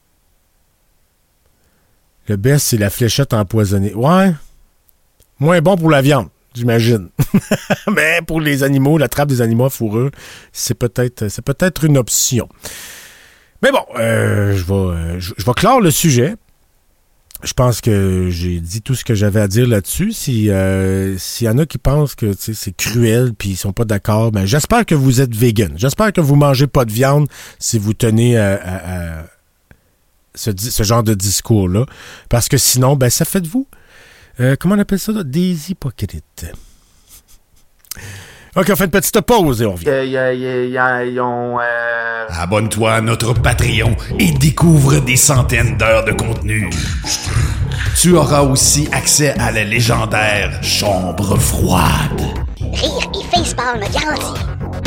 Le best, c'est la fléchette empoisonnée. Ouais, moins bon pour la viande, j'imagine. Mais pour les animaux, la trappe des animaux à fourrure, c'est peut-être, c'est peut-être une option. Mais bon, euh, je vais, euh, je, je vais clore le sujet. Je pense que j'ai dit tout ce que j'avais à dire là-dessus. Si, euh, s'il y en a qui pensent que c'est cruel puis ils sont pas d'accord, ben j'espère que vous êtes vegan. J'espère que vous mangez pas de viande si vous tenez à, à, à ce, ce genre de discours-là. Parce que sinon, ben ça fait de vous. Euh, comment on appelle ça, là? Des hypocrites. OK, on fait une petite pause et on revient. Euh, y a, y a, y a, y ont, euh... Abonne-toi à notre Patreon et découvre des centaines d'heures de contenu. Tu auras aussi accès à la légendaire Chambre froide. Rire et facepalm garanti.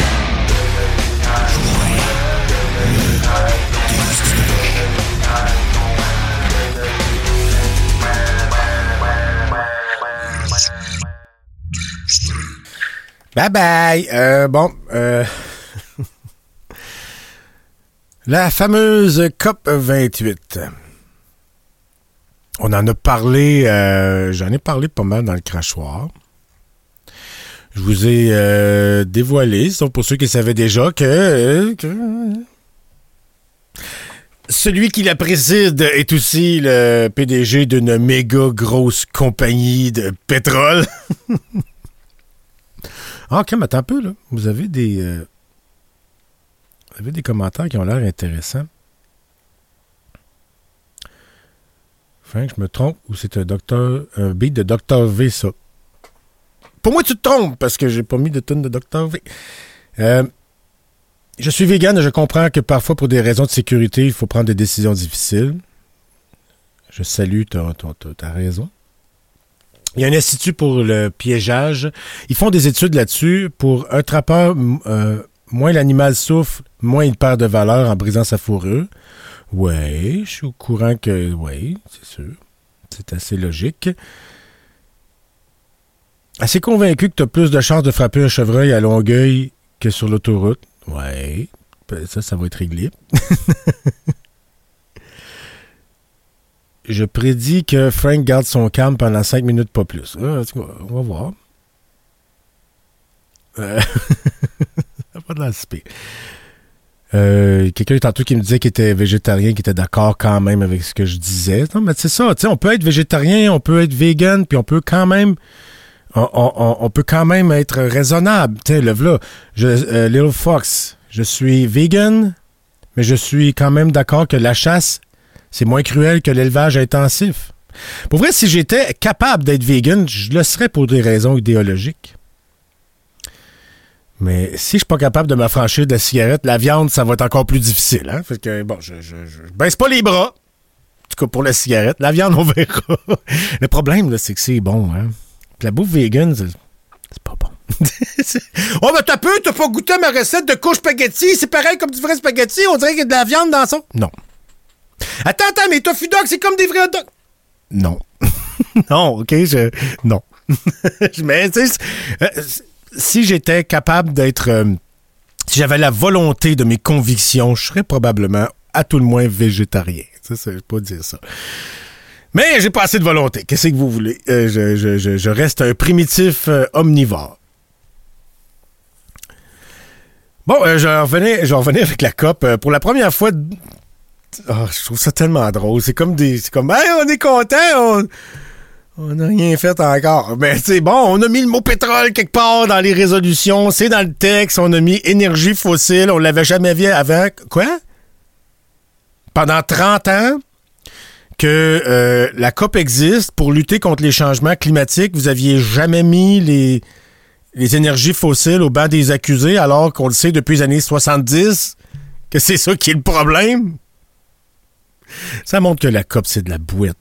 Bye bye. Euh, bon, euh... la fameuse COP vingt-huit. On en a parlé, euh, j'en ai parlé pas mal dans le crachoir. Je vous ai euh, dévoilé, sauf pour ceux qui savaient déjà, que, euh, que celui qui la préside est aussi le P D G d'une méga grosse compagnie de pétrole. Ah, OK, mais attends un peu, là. Vous avez des... Euh, vous avez des commentaires qui ont l'air intéressants. Enfin, je me trompe, ou c'est un docteur... Un beat de docteur V, ça. Pour moi, tu te trompes, parce que j'ai pas mis de tune de docteur V. Euh, je suis vegan et je comprends que parfois, pour des raisons de sécurité, il faut prendre des décisions difficiles. Je salue ta, ta, ta, ta raison. Il y a un institut pour le piégeage. Ils font des études là-dessus. Pour un trappeur, euh, moins l'animal souffle, moins il perd de valeur en brisant sa fourrure. Oui, je suis au courant que... Oui, c'est sûr. C'est assez logique. Assez convaincu que tu as plus de chances de frapper un chevreuil à Longueuil que sur l'autoroute. Oui, ça, ça va être réglé. Je prédis que Frank garde son calme pendant cinq minutes, pas plus. Ah, on va voir. Euh... ça va pas de l'aspect. Euh, quelqu'un tantôt qui me disait qu'il était végétarien, qui était d'accord quand même avec ce que je disais. Non, mais c'est ça, tu sais, on peut être végétarien, on peut être vegan, puis on peut quand même... On, on, on peut quand même être raisonnable. Tu sais, le v'là. Je, euh, Little Fox, je suis vegan, mais je suis quand même d'accord que la chasse, c'est moins cruel que l'élevage intensif. Pour vrai, si j'étais capable d'être vegan, je le serais pour des raisons idéologiques. Mais si je suis pas capable de m'affranchir de la cigarette, la viande, ça va être encore plus difficile. Hein? Fait que, bon, je, je, je baisse pas les bras. En tout cas, pour la cigarette. La viande, on verra. Le problème, là, c'est que c'est bon. Hein? La bouffe vegan, c'est, c'est pas bon. Oh, mais t'as peu, t'as pas goûté à ma recette de couche spaghetti. C'est pareil comme du vrai spaghetti. On dirait qu'il y a de la viande dans ça. Non. Attends, attends, mais tofu dog, c'est comme des vrais hot dogs. Non. Non, OK, je... Non. Mais, tu sais, euh, si j'étais capable d'être... Euh, si j'avais la volonté de mes convictions, je serais probablement, à tout le moins, végétarien. Ça, c'est pas dire ça. Mais j'ai pas assez de volonté. Qu'est-ce que vous voulez? Euh, je, je, je, je reste un primitif euh, omnivore. Bon, euh, je revenais, je revenais avec la COP. Euh, pour la première fois... Oh, je trouve ça tellement drôle. C'est comme des... C'est comme, hey, on est content, on... On n'a rien fait encore. Mais c'est bon, on a mis le mot pétrole quelque part dans les résolutions. C'est dans le texte. On a mis énergie fossile. On l'avait jamais vu avant. Quoi? Pendant trente ans que euh, la COP existe pour lutter contre les changements climatiques. Vous aviez jamais mis les, les énergies fossiles au banc des accusés alors qu'on le sait depuis les années soixante-dix que c'est ça qui est le problème. Ça montre que la COP, c'est de la bouette.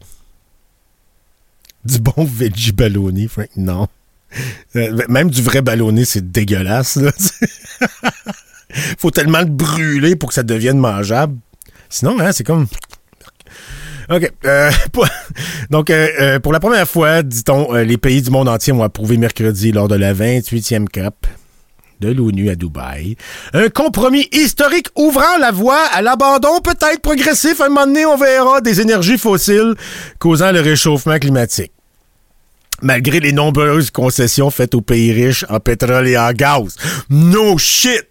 Du bon veggie ballonné, Frank, non. Euh, même du vrai ballonné, c'est dégueulasse. Là. Faut tellement le brûler pour que ça devienne mangeable. Sinon, hein, c'est comme... OK. Euh, pour... Donc, euh, euh, pour la première fois, dit-on, euh, les pays du monde entier ont approuvé mercredi lors de la vingt-huitième COP de l'ONU à Dubaï un compromis historique ouvrant la voie à l'abandon peut-être progressif, à un moment donné, on verra, des énergies fossiles causant le réchauffement climatique. Malgré les nombreuses concessions faites aux pays riches en pétrole et en gaz. No shit!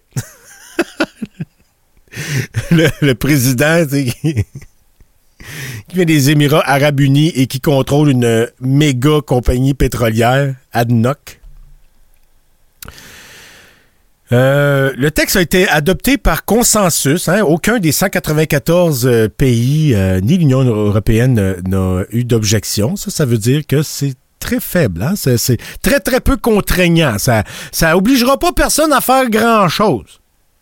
le, le président, tu sais, qui, qui vient des Émirats arabes unis et qui contrôle une méga compagnie pétrolière, A D N O C. Euh, le texte a été adopté par consensus. Hein. Aucun des cent quatre-vingt-quatorze euh, pays, euh, ni l'Union européenne, euh, n'a eu d'objection. Ça, ça veut dire que c'est très faible. Hein. C'est, c'est très, très peu contraignant. Ça, ça obligera pas personne à faire grand-chose.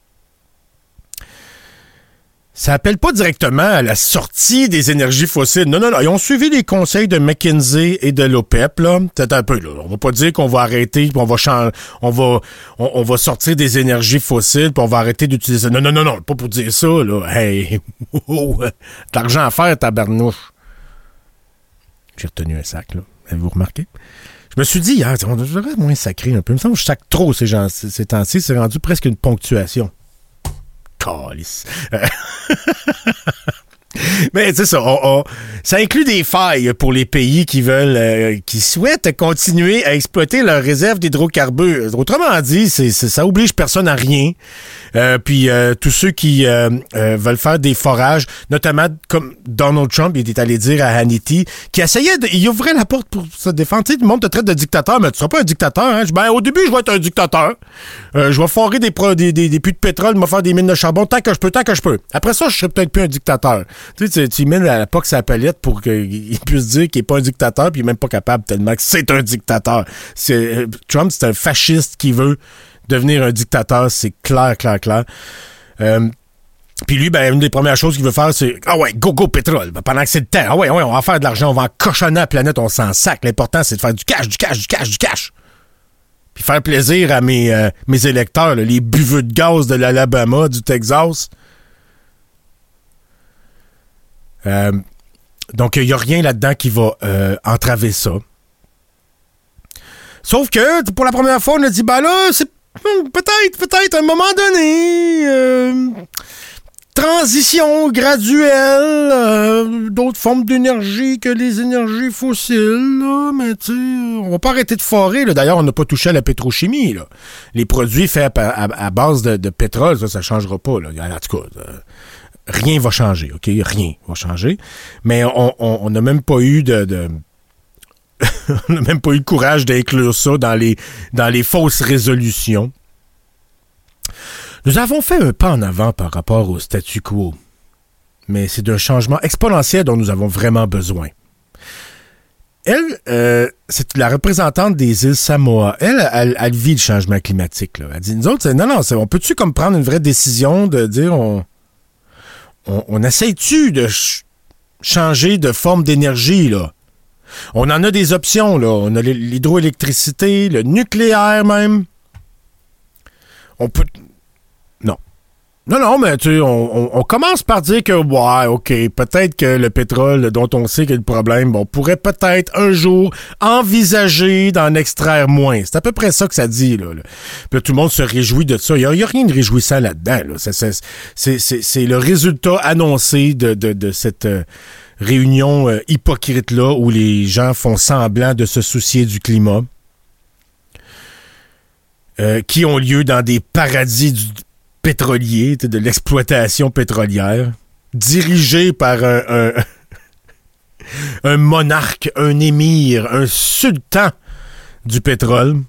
Ça appelle pas directement à la sortie des énergies fossiles. Non, non, non. Ils ont suivi les conseils de McKinsey et de l'OPEP, là. C'est un peu, là. On va pas dire qu'on va arrêter, puis on va changer, on va, on, on va sortir des énergies fossiles, puis on va arrêter d'utiliser. Non, non, non, non. Pas pour dire ça, là. Hey, oh, oh, t'as l'argent à faire, tabarnouche. J'ai retenu un sac, là. Avez-vous remarqué? Je me suis dit, hier, on devrait moins sacrer un peu. Il me semble que je sac trop ces gens, ces temps-ci. C'est rendu presque une ponctuation. Calice. Mais c'est ça, on, on, ça inclut des failles pour les pays qui veulent, euh, qui souhaitent continuer à exploiter leurs réserves d'hydrocarbures. Autrement dit, c'est, c'est, ça oblige personne à rien. Euh, puis euh, tous ceux qui euh, euh, veulent faire des forages, notamment comme Donald Trump, il était allé dire à Hannity, qui essayait, de, il ouvrait la porte pour se défendre. Tu sais, le monde te traite de dictateur, mais tu seras pas un dictateur. Hein? Ben, au début, je vais être un dictateur. Euh, je vais forer des, pro, des, des, des puits de pétrole, je vais faire des mines de charbon tant que je peux, tant que je peux. Après ça, je serai peut-être plus un dictateur. Tu sais, tu, tu mets à la P O C sa palette pour qu'il puisse dire qu'il n'est pas un dictateur, puis il n'est même pas capable tellement que c'est un dictateur. C'est, euh, Trump, c'est un fasciste qui veut devenir un dictateur, c'est clair, clair, clair. Euh, Puis lui, ben, une des premières choses qu'il veut faire, c'est « Ah ouais, go, go, pétrole! » Ben, pendant que c'est le temps, « Ah ouais, ouais, on va faire de l'argent, on va en cochonner la planète, on s'en sac. L'important, c'est de faire du cash, du cash, du cash, du cash. » Puis faire plaisir à mes, euh, mes électeurs, là, les buveux de gaz de l'Alabama, du Texas. Euh, donc, il n'y a rien là-dedans qui va euh, entraver ça. Sauf que, pour la première fois, on a dit « Ben là, c'est peut-être, peut-être, à un moment donné... Euh, transition graduelle, euh, d'autres formes d'énergie que les énergies fossiles, là, mais tu sais, on va pas arrêter de forer, là. D'ailleurs, on n'a pas touché à la pétrochimie, là. Les produits faits à, à, à base de, de pétrole, ça, ça changera pas, là. En tout cas, euh, rien va changer, OK? Rien va changer. Mais on n'a même pas eu de... de on n'a même pas eu le courage d'inclure ça dans les, dans les fausses résolutions. Nous avons fait un pas en avant par rapport au statu quo, mais c'est d'un changement exponentiel dont nous avons vraiment besoin. Elle, euh, c'est la représentante des îles Samoa. Elle, elle, elle vit le changement climatique. Là. Elle dit, nous autres, c'est, non, non, c'est, on peut-tu comme prendre une vraie décision de dire, on, on, on essaie-tu de ch- changer de forme d'énergie, là? On en a des options, là. On a l'hydroélectricité, le nucléaire même. On peut... Non. Non, non, mais tu sais, on, on, on commence par dire que, ouais, OK, peut-être que le pétrole dont on sait qu'il y a le problème, on pourrait peut-être un jour envisager d'en extraire moins. C'est à peu près ça que ça dit, là. là. Puis tout le monde se réjouit de ça. Il n'y a, a rien de réjouissant là-dedans, là. C'est, c'est, c'est, c'est, c'est le résultat annoncé de, de, de cette... Euh, réunion euh, hypocrite-là où les gens font semblant de se soucier du climat, euh, qui ont lieu dans des paradis du pétrolier, de l'exploitation pétrolière, dirigés par un, un, un monarque, un émir, un sultan du pétrole.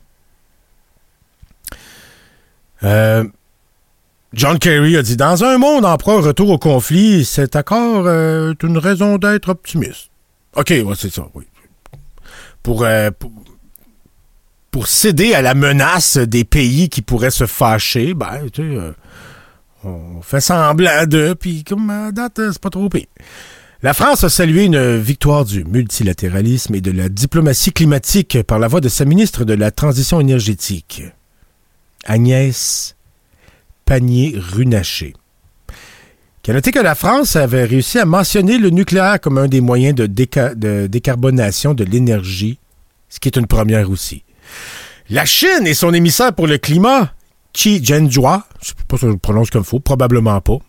Euh, John Kerry a dit « Dans un monde en proie au retour au conflit, cet accord euh, est une raison d'être optimiste. » OK, ouais, c'est ça, oui. Pour, euh, pour, pour céder à la menace des pays qui pourraient se fâcher, ben, tu sais, euh, on fait semblant de, puis comme à date, c'est pas trop pire. La France a salué une victoire du multilatéralisme et de la diplomatie climatique par la voix de sa ministre de la Transition énergétique, Agnès Pannier-Runacher, qui Puis, notez que la France avait réussi à mentionner le nucléaire comme un des moyens de, déca- de décarbonation de l'énergie, ce qui est une première aussi. La Chine et son émissaire pour le climat, Xi Jinping, je ne sais pas si je le prononce comme il faut, probablement pas.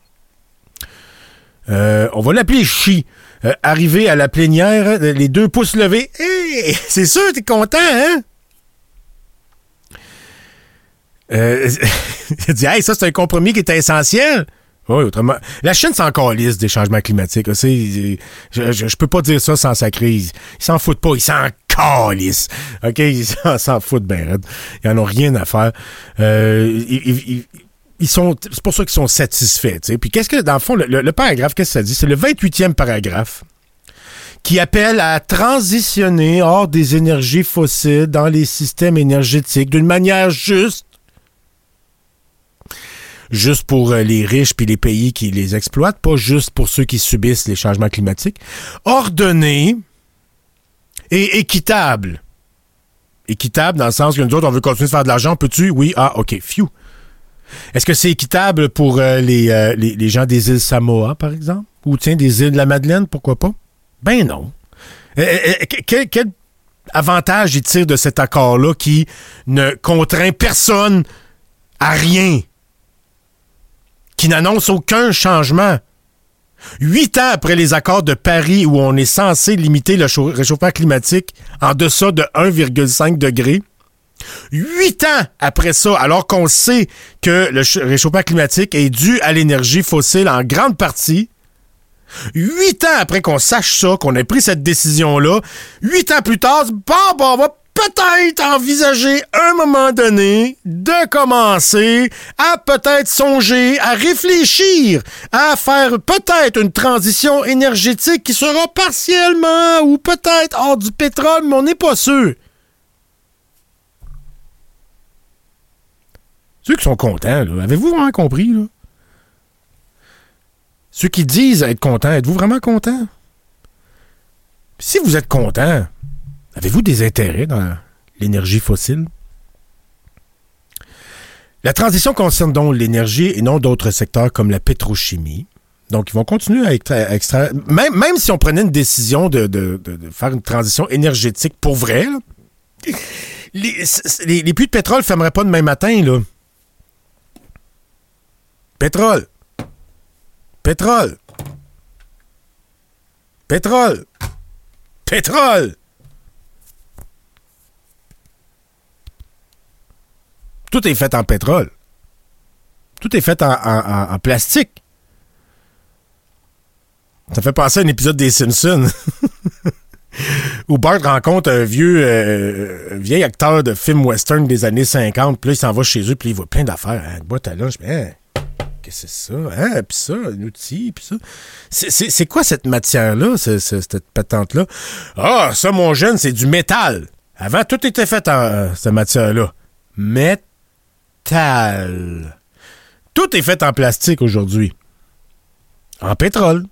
Euh, on va l'appeler Xi. Euh, arrivé à la plénière, les deux pouces levés. Hey, c'est sûr, t'es content, hein? Euh, il dit, hey, ça, c'est un compromis qui est essentiel. Oui, autrement. La Chine s'en calisse des changements climatiques. Là, je, je, je peux pas dire ça sans sa crise. Ils s'en foutent pas, ils s'en calissent. OK? Ils s'en, s'en foutent bien raide. Ils en ont rien à faire. Euh, ils, ils, ils sont, c'est pour ça qu'ils sont satisfaits. T'sais. Puis qu'est-ce que, dans le fond, le, le paragraphe, qu'est-ce que ça dit? C'est le vingt-huitième paragraphe qui appelle à transitionner hors des énergies fossiles dans les systèmes énergétiques d'une manière juste. Juste pour les riches puis les pays qui les exploitent, pas juste pour ceux qui subissent les changements climatiques. Ordonné et équitable. Équitable dans le sens que nous autres, on veut continuer de faire de l'argent. Peux-tu? Oui. Ah, OK. Phew. Est-ce que c'est équitable pour euh, les, euh, les, les gens des îles Samoa, par exemple? Ou, tiens, des îles de la Madeleine, pourquoi pas? Ben non. Euh, euh, quel, quel avantage ils tirent de cet accord-là qui ne contraint personne à rien? Qui n'annonce aucun changement. Huit ans après les accords de Paris où on est censé limiter le chau- réchauffement climatique en deçà de un virgule cinq degré, huit ans après ça, alors qu'on sait que le ch- réchauffement climatique est dû à l'énergie fossile en grande partie, huit ans après qu'on sache ça, qu'on ait pris cette décision-là, huit ans plus tard, bon, bon, on va peut-être envisager à un moment donné de commencer à peut-être songer, à réfléchir, à faire peut-être une transition énergétique qui sera partiellement ou peut-être hors du pétrole, mais on n'est pas sûr. Ceux qui sont contents, là, avez-vous vraiment compris, là? Ceux qui disent être contents, êtes-vous vraiment contents? Si vous êtes contents, avez-vous des intérêts dans l'énergie fossile? La transition concerne donc l'énergie et non d'autres secteurs comme la pétrochimie. Donc, ils vont continuer à extraire... Extra... Même, même si on prenait une décision de, de, de, de faire une transition énergétique pour vrai, là, les, les, les puits de pétrole ne fermeraient pas demain matin, là. Pétrole. Pétrole. Pétrole. Pétrole. Tout est fait en pétrole. Tout est fait en, en, en plastique. Ça fait penser à un épisode des Simpsons où Bart rencontre un vieux, euh, un vieil acteur de film western des années cinquante. Puis là, il s'en va chez eux, puis il voit plein d'affaires. Hein, une boîte à lunch. Hein, qu'est-ce que c'est ça? Hein, puis ça, un outil, puis ça. C'est, c'est, c'est quoi cette matière-là, c'est, c'est, cette patente-là? Ah, ça, mon jeune, c'est du métal. Avant, tout était fait en euh, cette matière-là. Métal. Tout est fait en plastique aujourd'hui. En pétrole.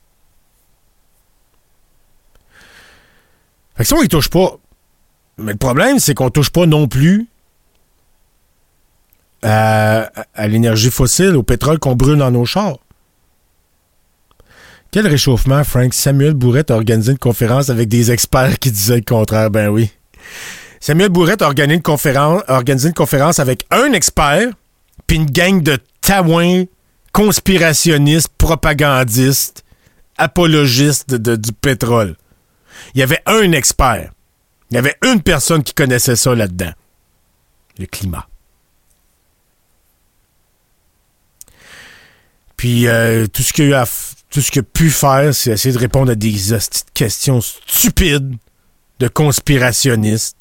Fait que ça, on y touche pas. Mais le problème, c'est qu'on touche pas non plus à, à l'énergie fossile, au pétrole qu'on brûle dans nos chars. Quel réchauffement, Frank? Samuel Bourrette a organisé une conférence avec des experts qui disaient le contraire. Ben oui. Samuel Bourrette a organisé une conférence, a organisé une conférence avec un expert puis une gang de taouins, conspirationnistes, propagandistes, apologistes de, de, du pétrole. Il y avait un expert. Il y avait une personne qui connaissait ça là-dedans. Le climat. Puis euh, tout ce qu'il a, tout ce qu'il a pu faire, c'est essayer de répondre à des hosties de questions stupides de conspirationnistes.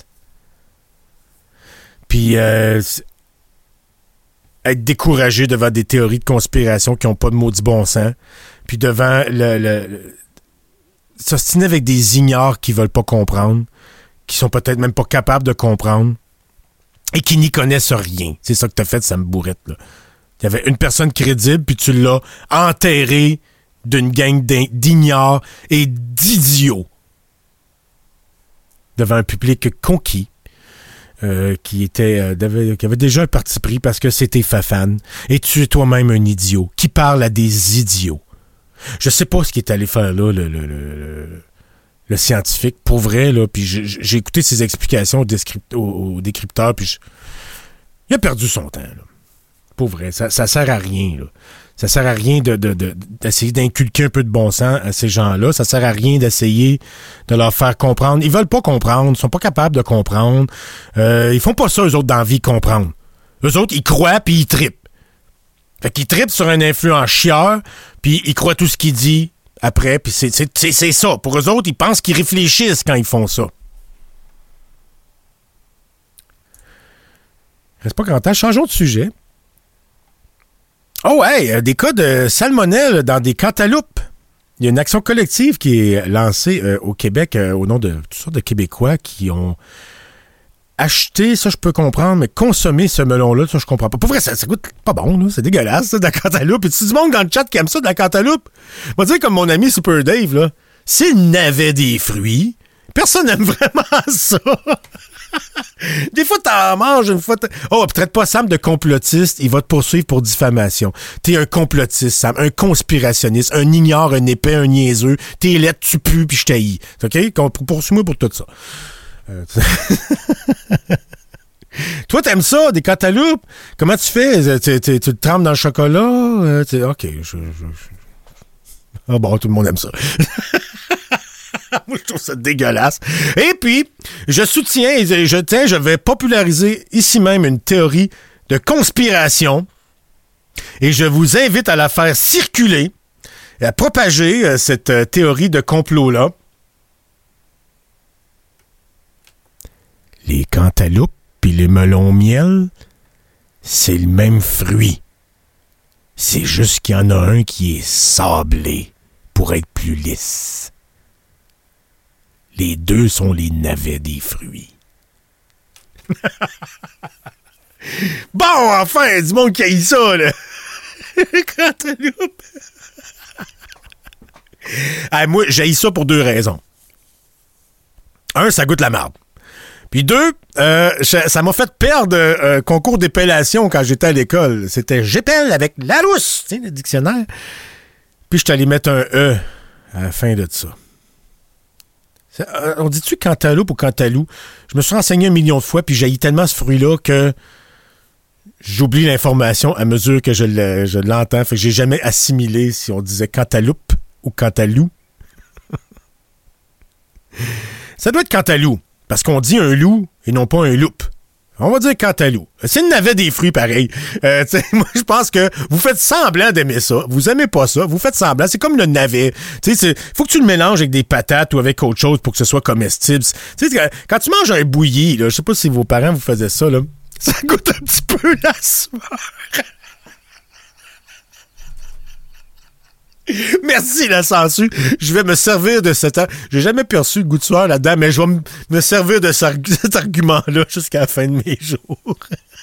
Puis euh, être découragé devant des théories de conspiration qui n'ont pas de maudit bon sens. Puis devant le... le, le s'ostiner avec des ignares qui veulent pas comprendre, qui sont peut-être même pas capables de comprendre, et qui n'y connaissent rien. C'est ça que t'as fait, Sam Bourrette, là. Il y avait une personne crédible, puis tu l'as enterré d'une gang d'ignares et d'idiots devant un public conquis. euh, qui, était, euh, avait, qui avait déjà un parti pris parce que c'était Fafane. Et tu es toi-même un idiot qui parle à des idiots. Je sais pas ce qu'il est allé faire là, le, le, le, le scientifique, pour vrai, là. Puis j'ai, j'ai écouté ses explications au, descript, au, au décrypteur, puis je, il a perdu son temps, là. Pour vrai, ça, ça sert à rien, là. Ça sert à rien de, de, de, d'essayer d'inculquer un peu de bon sens à ces gens-là. Ça sert à rien d'essayer de leur faire comprendre. Ils veulent pas comprendre. Ils sont pas capables de comprendre. Euh, ils font pas ça, eux autres, dans la vie, comprendre. Eux autres, ils croient puis ils trippent. Fait qu'ils trippent sur un influent chieur puis ils croient tout ce qu'il dit après. Puis c'est, c'est, c'est, c'est ça. Pour eux autres, ils pensent qu'ils réfléchissent quand ils font ça. Reste pas grand temps. Changeons de sujet. Oh, hey, des cas de salmonelle dans des cantaloupes. Il y a une action collective qui est lancée euh, au Québec euh, au nom de toutes sortes de Québécois qui ont acheté, ça je peux comprendre, mais consommer ce melon-là, ça je comprends pas. Pour vrai, ça, ça goûte pas bon, là. C'est dégueulasse, ça, de la cantaloupe. Et tu du monde dans le chat qui aime ça, de la cantaloupe? On va dire comme mon ami Super Dave, là. S'il n'avait des fruits, personne n'aime vraiment ça. Des fois, t'en manges, une fois... T'en... Oh, traite pas Sam de complotiste, il va te poursuivre pour diffamation. T'es un complotiste, Sam, un conspirationniste, un ignore, un épais, un niaiseux. T'es laid, tu pues, puis je t'haïs. OK? Poursuis-moi pour tout ça. Euh, Toi, t'aimes ça, des cantaloupes? Comment tu fais? Tu, tu, tu te trempes dans le chocolat? Euh, OK, je, je, je... Ah bon, tout le monde aime ça. Moi, je trouve ça dégueulasse. Et puis, je soutiens et je tiens, je vais populariser ici même une théorie de conspiration et je vous invite à la faire circuler et à propager euh, cette euh, théorie de complot-là. Les cantaloupes et les melons miel, c'est le même fruit. C'est juste qu'il y en a un qui est sablé pour être plus lisse. Les deux sont les navets des fruits. Bon, enfin, du monde qui haït ça, là. Cantaloupe. Ah, moi, j'haïs ça pour deux raisons. Un, ça goûte la marde. Puis deux, euh, ça m'a fait perdre un concours d'épellation quand j'étais à l'école. C'était « j'épelle avec la rousse », tu sais, le dictionnaire. Puis je suis allé mettre un « E » à la fin de ça. Euh, on dit-tu cantaloupe ou cantalou? Je me suis renseigné un million de fois, puis j'haïs tellement ce fruit-là que j'oublie l'information à mesure que je, le, je l'entends. Fait que j'ai jamais assimilé si on disait cantaloupe ou cantalou. Ça doit être cantalou, parce qu'on dit un loup et non pas un loup. On va dire cantalou. C'est une navet des fruits, pareil. Euh, moi, je pense que vous faites semblant d'aimer ça. Vous aimez pas ça. Vous faites semblant. C'est comme le navet. Tu sais, faut que tu le mélanges avec des patates ou avec autre chose pour que ce soit comestible. Tu sais, quand tu manges un bouilli, là, je sais pas si vos parents vous faisaient ça, là, ça goûte un petit peu la sueur. Merci, la censure. Je vais me servir de cet... Ar- J'ai jamais perçu le goût de sueur là-dedans, mais je vais m- me servir de cet, arg- cet argument-là jusqu'à la fin de mes jours.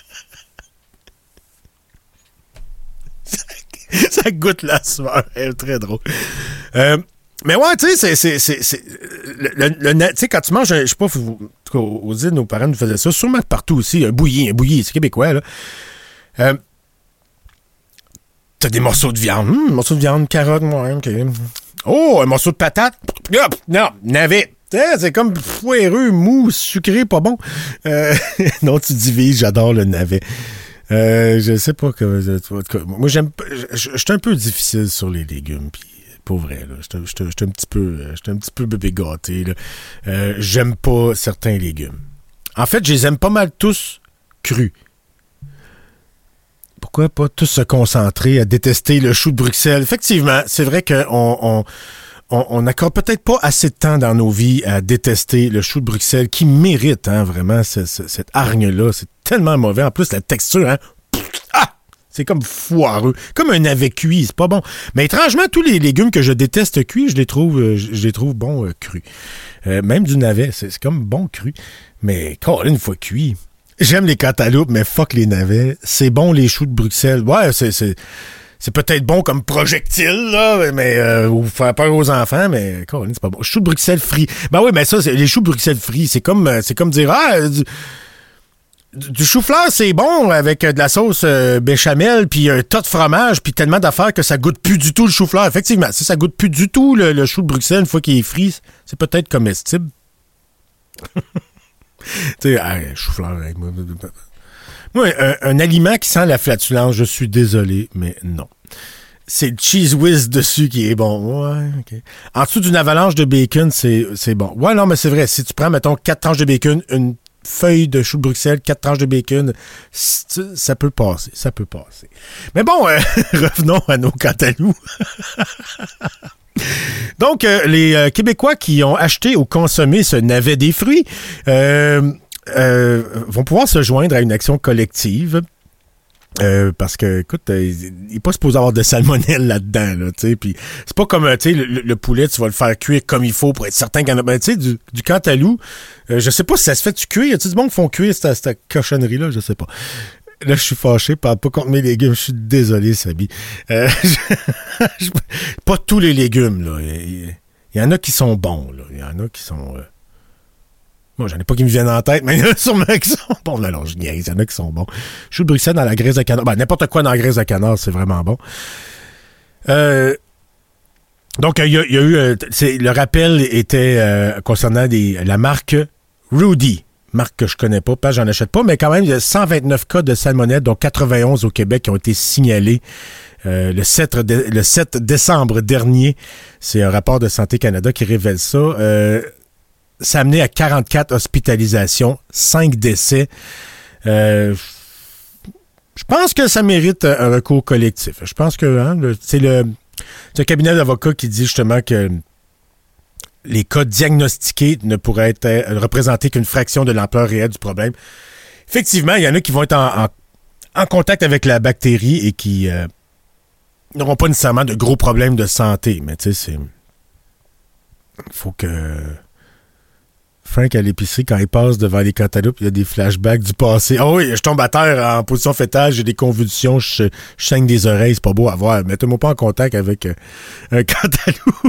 ça, ça goûte la sueur. C'est très drôle. Euh, mais ouais, tu sais, c'est... c'est, c'est, c'est le, le, le, tu sais, quand tu manges, je sais pas, vous, aux îles, nos parents nous faisaient ça, sûrement partout aussi, un bouilli, un bouilli, c'est québécois, là. Euh, T'as des morceaux de viande. Hum, morceaux de viande, carotte, ouais, ok. Oh, un morceau de patate. Hop, non, navet. C'est comme foireux, mou, sucré, pas bon. Euh, non, tu divises, j'adore le navet. Euh, je sais pas que... Moi, j'aime... Je suis un peu difficile sur les légumes, puis pour vrai, là. Je suis un petit peu... Je un petit peu bébé gâté, là. Euh, j'aime pas certains légumes. En fait, je les aime pas mal tous crus. Pourquoi pas tous se concentrer à détester le chou de Bruxelles? Effectivement, c'est vrai qu'on on, on, on accorde peut-être pas assez de temps dans nos vies à détester le chou de Bruxelles, qui mérite hein, vraiment ce, ce, cette hargne-là. C'est tellement mauvais. En plus, la texture, hein, ah, c'est comme foireux. Comme un navet cuit, c'est pas bon. Mais étrangement, tous les légumes que je déteste cuits, je les trouve, je, je les trouve bons euh, crus. Euh, même du navet, c'est, c'est comme bon cru. Mais quand une fois cuit... J'aime les cantaloupes, mais fuck les navets. C'est bon, les choux de Bruxelles. Ouais, c'est, c'est, c'est peut-être bon comme projectile, là, mais euh, ou faire peur aux enfants, mais c'est pas bon. Choux de Bruxelles frits. Ben oui, mais ça, c'est, les choux de Bruxelles frits, c'est comme, c'est comme dire, ah, du, du chou-fleur, c'est bon avec de la sauce euh, béchamel, puis un tas de fromage, puis tellement d'affaires que ça goûte plus du tout le chou-fleur. Effectivement, si ça goûte plus du tout le, le chou de Bruxelles, une fois qu'il est frit, c'est peut-être comestible. Tu sais, ah, chou-fleur, hey, moi, moi un, un aliment qui sent la flatulence, je suis désolé, mais non. C'est le cheese whiz dessus qui est bon. Ouais, OK. En dessous d'une avalanche de bacon, c'est, c'est bon. Ouais, non, mais c'est vrai. Si tu prends, mettons, quatre tranches de bacon, une feuille de chou de Bruxelles, quatre tranches de bacon, ça peut passer. Ça peut passer. Mais bon, euh, revenons à nos cantalous. Donc, euh, les euh, Québécois qui ont acheté ou consommé ce navet des fruits euh, euh, vont pouvoir se joindre à une action collective. Euh, parce que, écoute, euh, il n'est pas supposé avoir de salmonelle là-dedans, là, tu sais, puis c'est pas comme, tu sais, le, le poulet, tu vas le faire cuire comme il faut pour être certain qu'il y en a, ben, tu sais, du, du cantalou, euh, je sais pas si ça se fait tu cuire, y a-tu du monde qui font cuire cette, cette cochonnerie-là, je sais pas. Là, je suis fâché, parle pas contre mes légumes, je suis désolé, Sabi. Euh, je, pas tous les légumes, là, il y, y en a qui sont bons, là, il y en a qui sont... Euh, Moi, j'en ai pas qui me viennent en tête, mais il y en a sûrement qui sont bons. Non, non, je niaise, il y en a qui sont bons. Chou de Bruxelles dans la graisse de canard. Ben, n'importe quoi dans la graisse de canard, c'est vraiment bon. Euh, donc, il y, y a eu... Euh, c'est, le rappel était euh, concernant des, la marque Rudy. Marque que je connais pas, pas j'en achète pas, mais quand même, il y a cent vingt-neuf cas de salmonelle, dont quatre-vingt-onze au Québec qui ont été signalés euh, le, sept de, le sept décembre dernier. C'est un rapport de Santé Canada qui révèle ça. Euh, Ça a amené à quarante-quatre hospitalisations, cinq décès. Euh, je pense que ça mérite un recours collectif. Je pense que hein, le, c'est le c'est un cabinet d'avocats qui dit justement que les cas diagnostiqués ne pourraient être euh, représenter qu'une fraction de l'ampleur réelle du problème. Effectivement, il y en a qui vont être en, en, en contact avec la bactérie et qui euh, n'auront pas nécessairement de gros problèmes de santé. Mais tu sais, c'est... Il faut que... Frank, à l'épicerie, quand il passe devant les cantaloupes, il y a des flashbacks du passé. Ah oh oui, je tombe à terre en position fétale, j'ai des convulsions, je, je saigne des oreilles, c'est pas beau à voir. Mettez-moi pas en contact avec euh, un cantalou.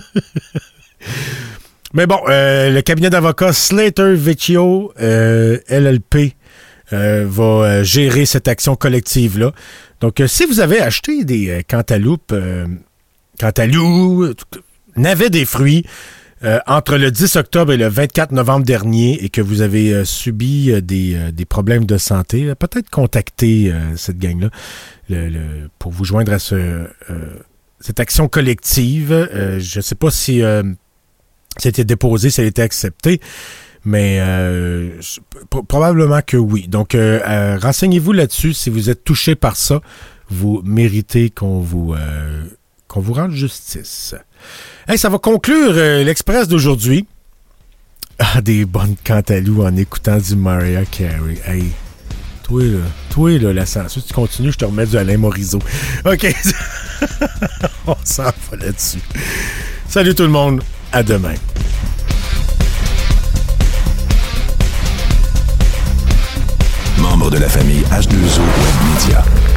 Mais bon, euh, le cabinet d'avocats Slater Vecchio, euh, L L P, euh, va euh, gérer cette action collective-là. Donc, euh, si vous avez acheté des euh, cantaloupes, euh, cantalous, navets des fruits, Euh, entre le dix octobre et le vingt-quatre novembre dernier et que vous avez euh, subi euh, des, euh, des problèmes de santé, euh, peut-être contacter euh, cette gang-là le, le, pour vous joindre à ce, euh, cette action collective. Euh, je ne sais pas si euh, ça a été déposé, si ça a été accepté, mais euh, p- probablement que oui. Donc, euh, euh, renseignez-vous là-dessus. Si vous êtes touché par ça, vous méritez qu'on vous, euh, qu'on vous rende justice. Hey, ça va conclure euh, l'Express d'aujourd'hui. Ah, des bonnes cantalous en écoutant du Mariah Carey. Hey, toi, là, toi, là, la censure, si tu continues, je te remets du Alain Morisot. OK. On s'en va là-dessus. Salut tout le monde. À demain. Membre de la famille H deux O Web Media.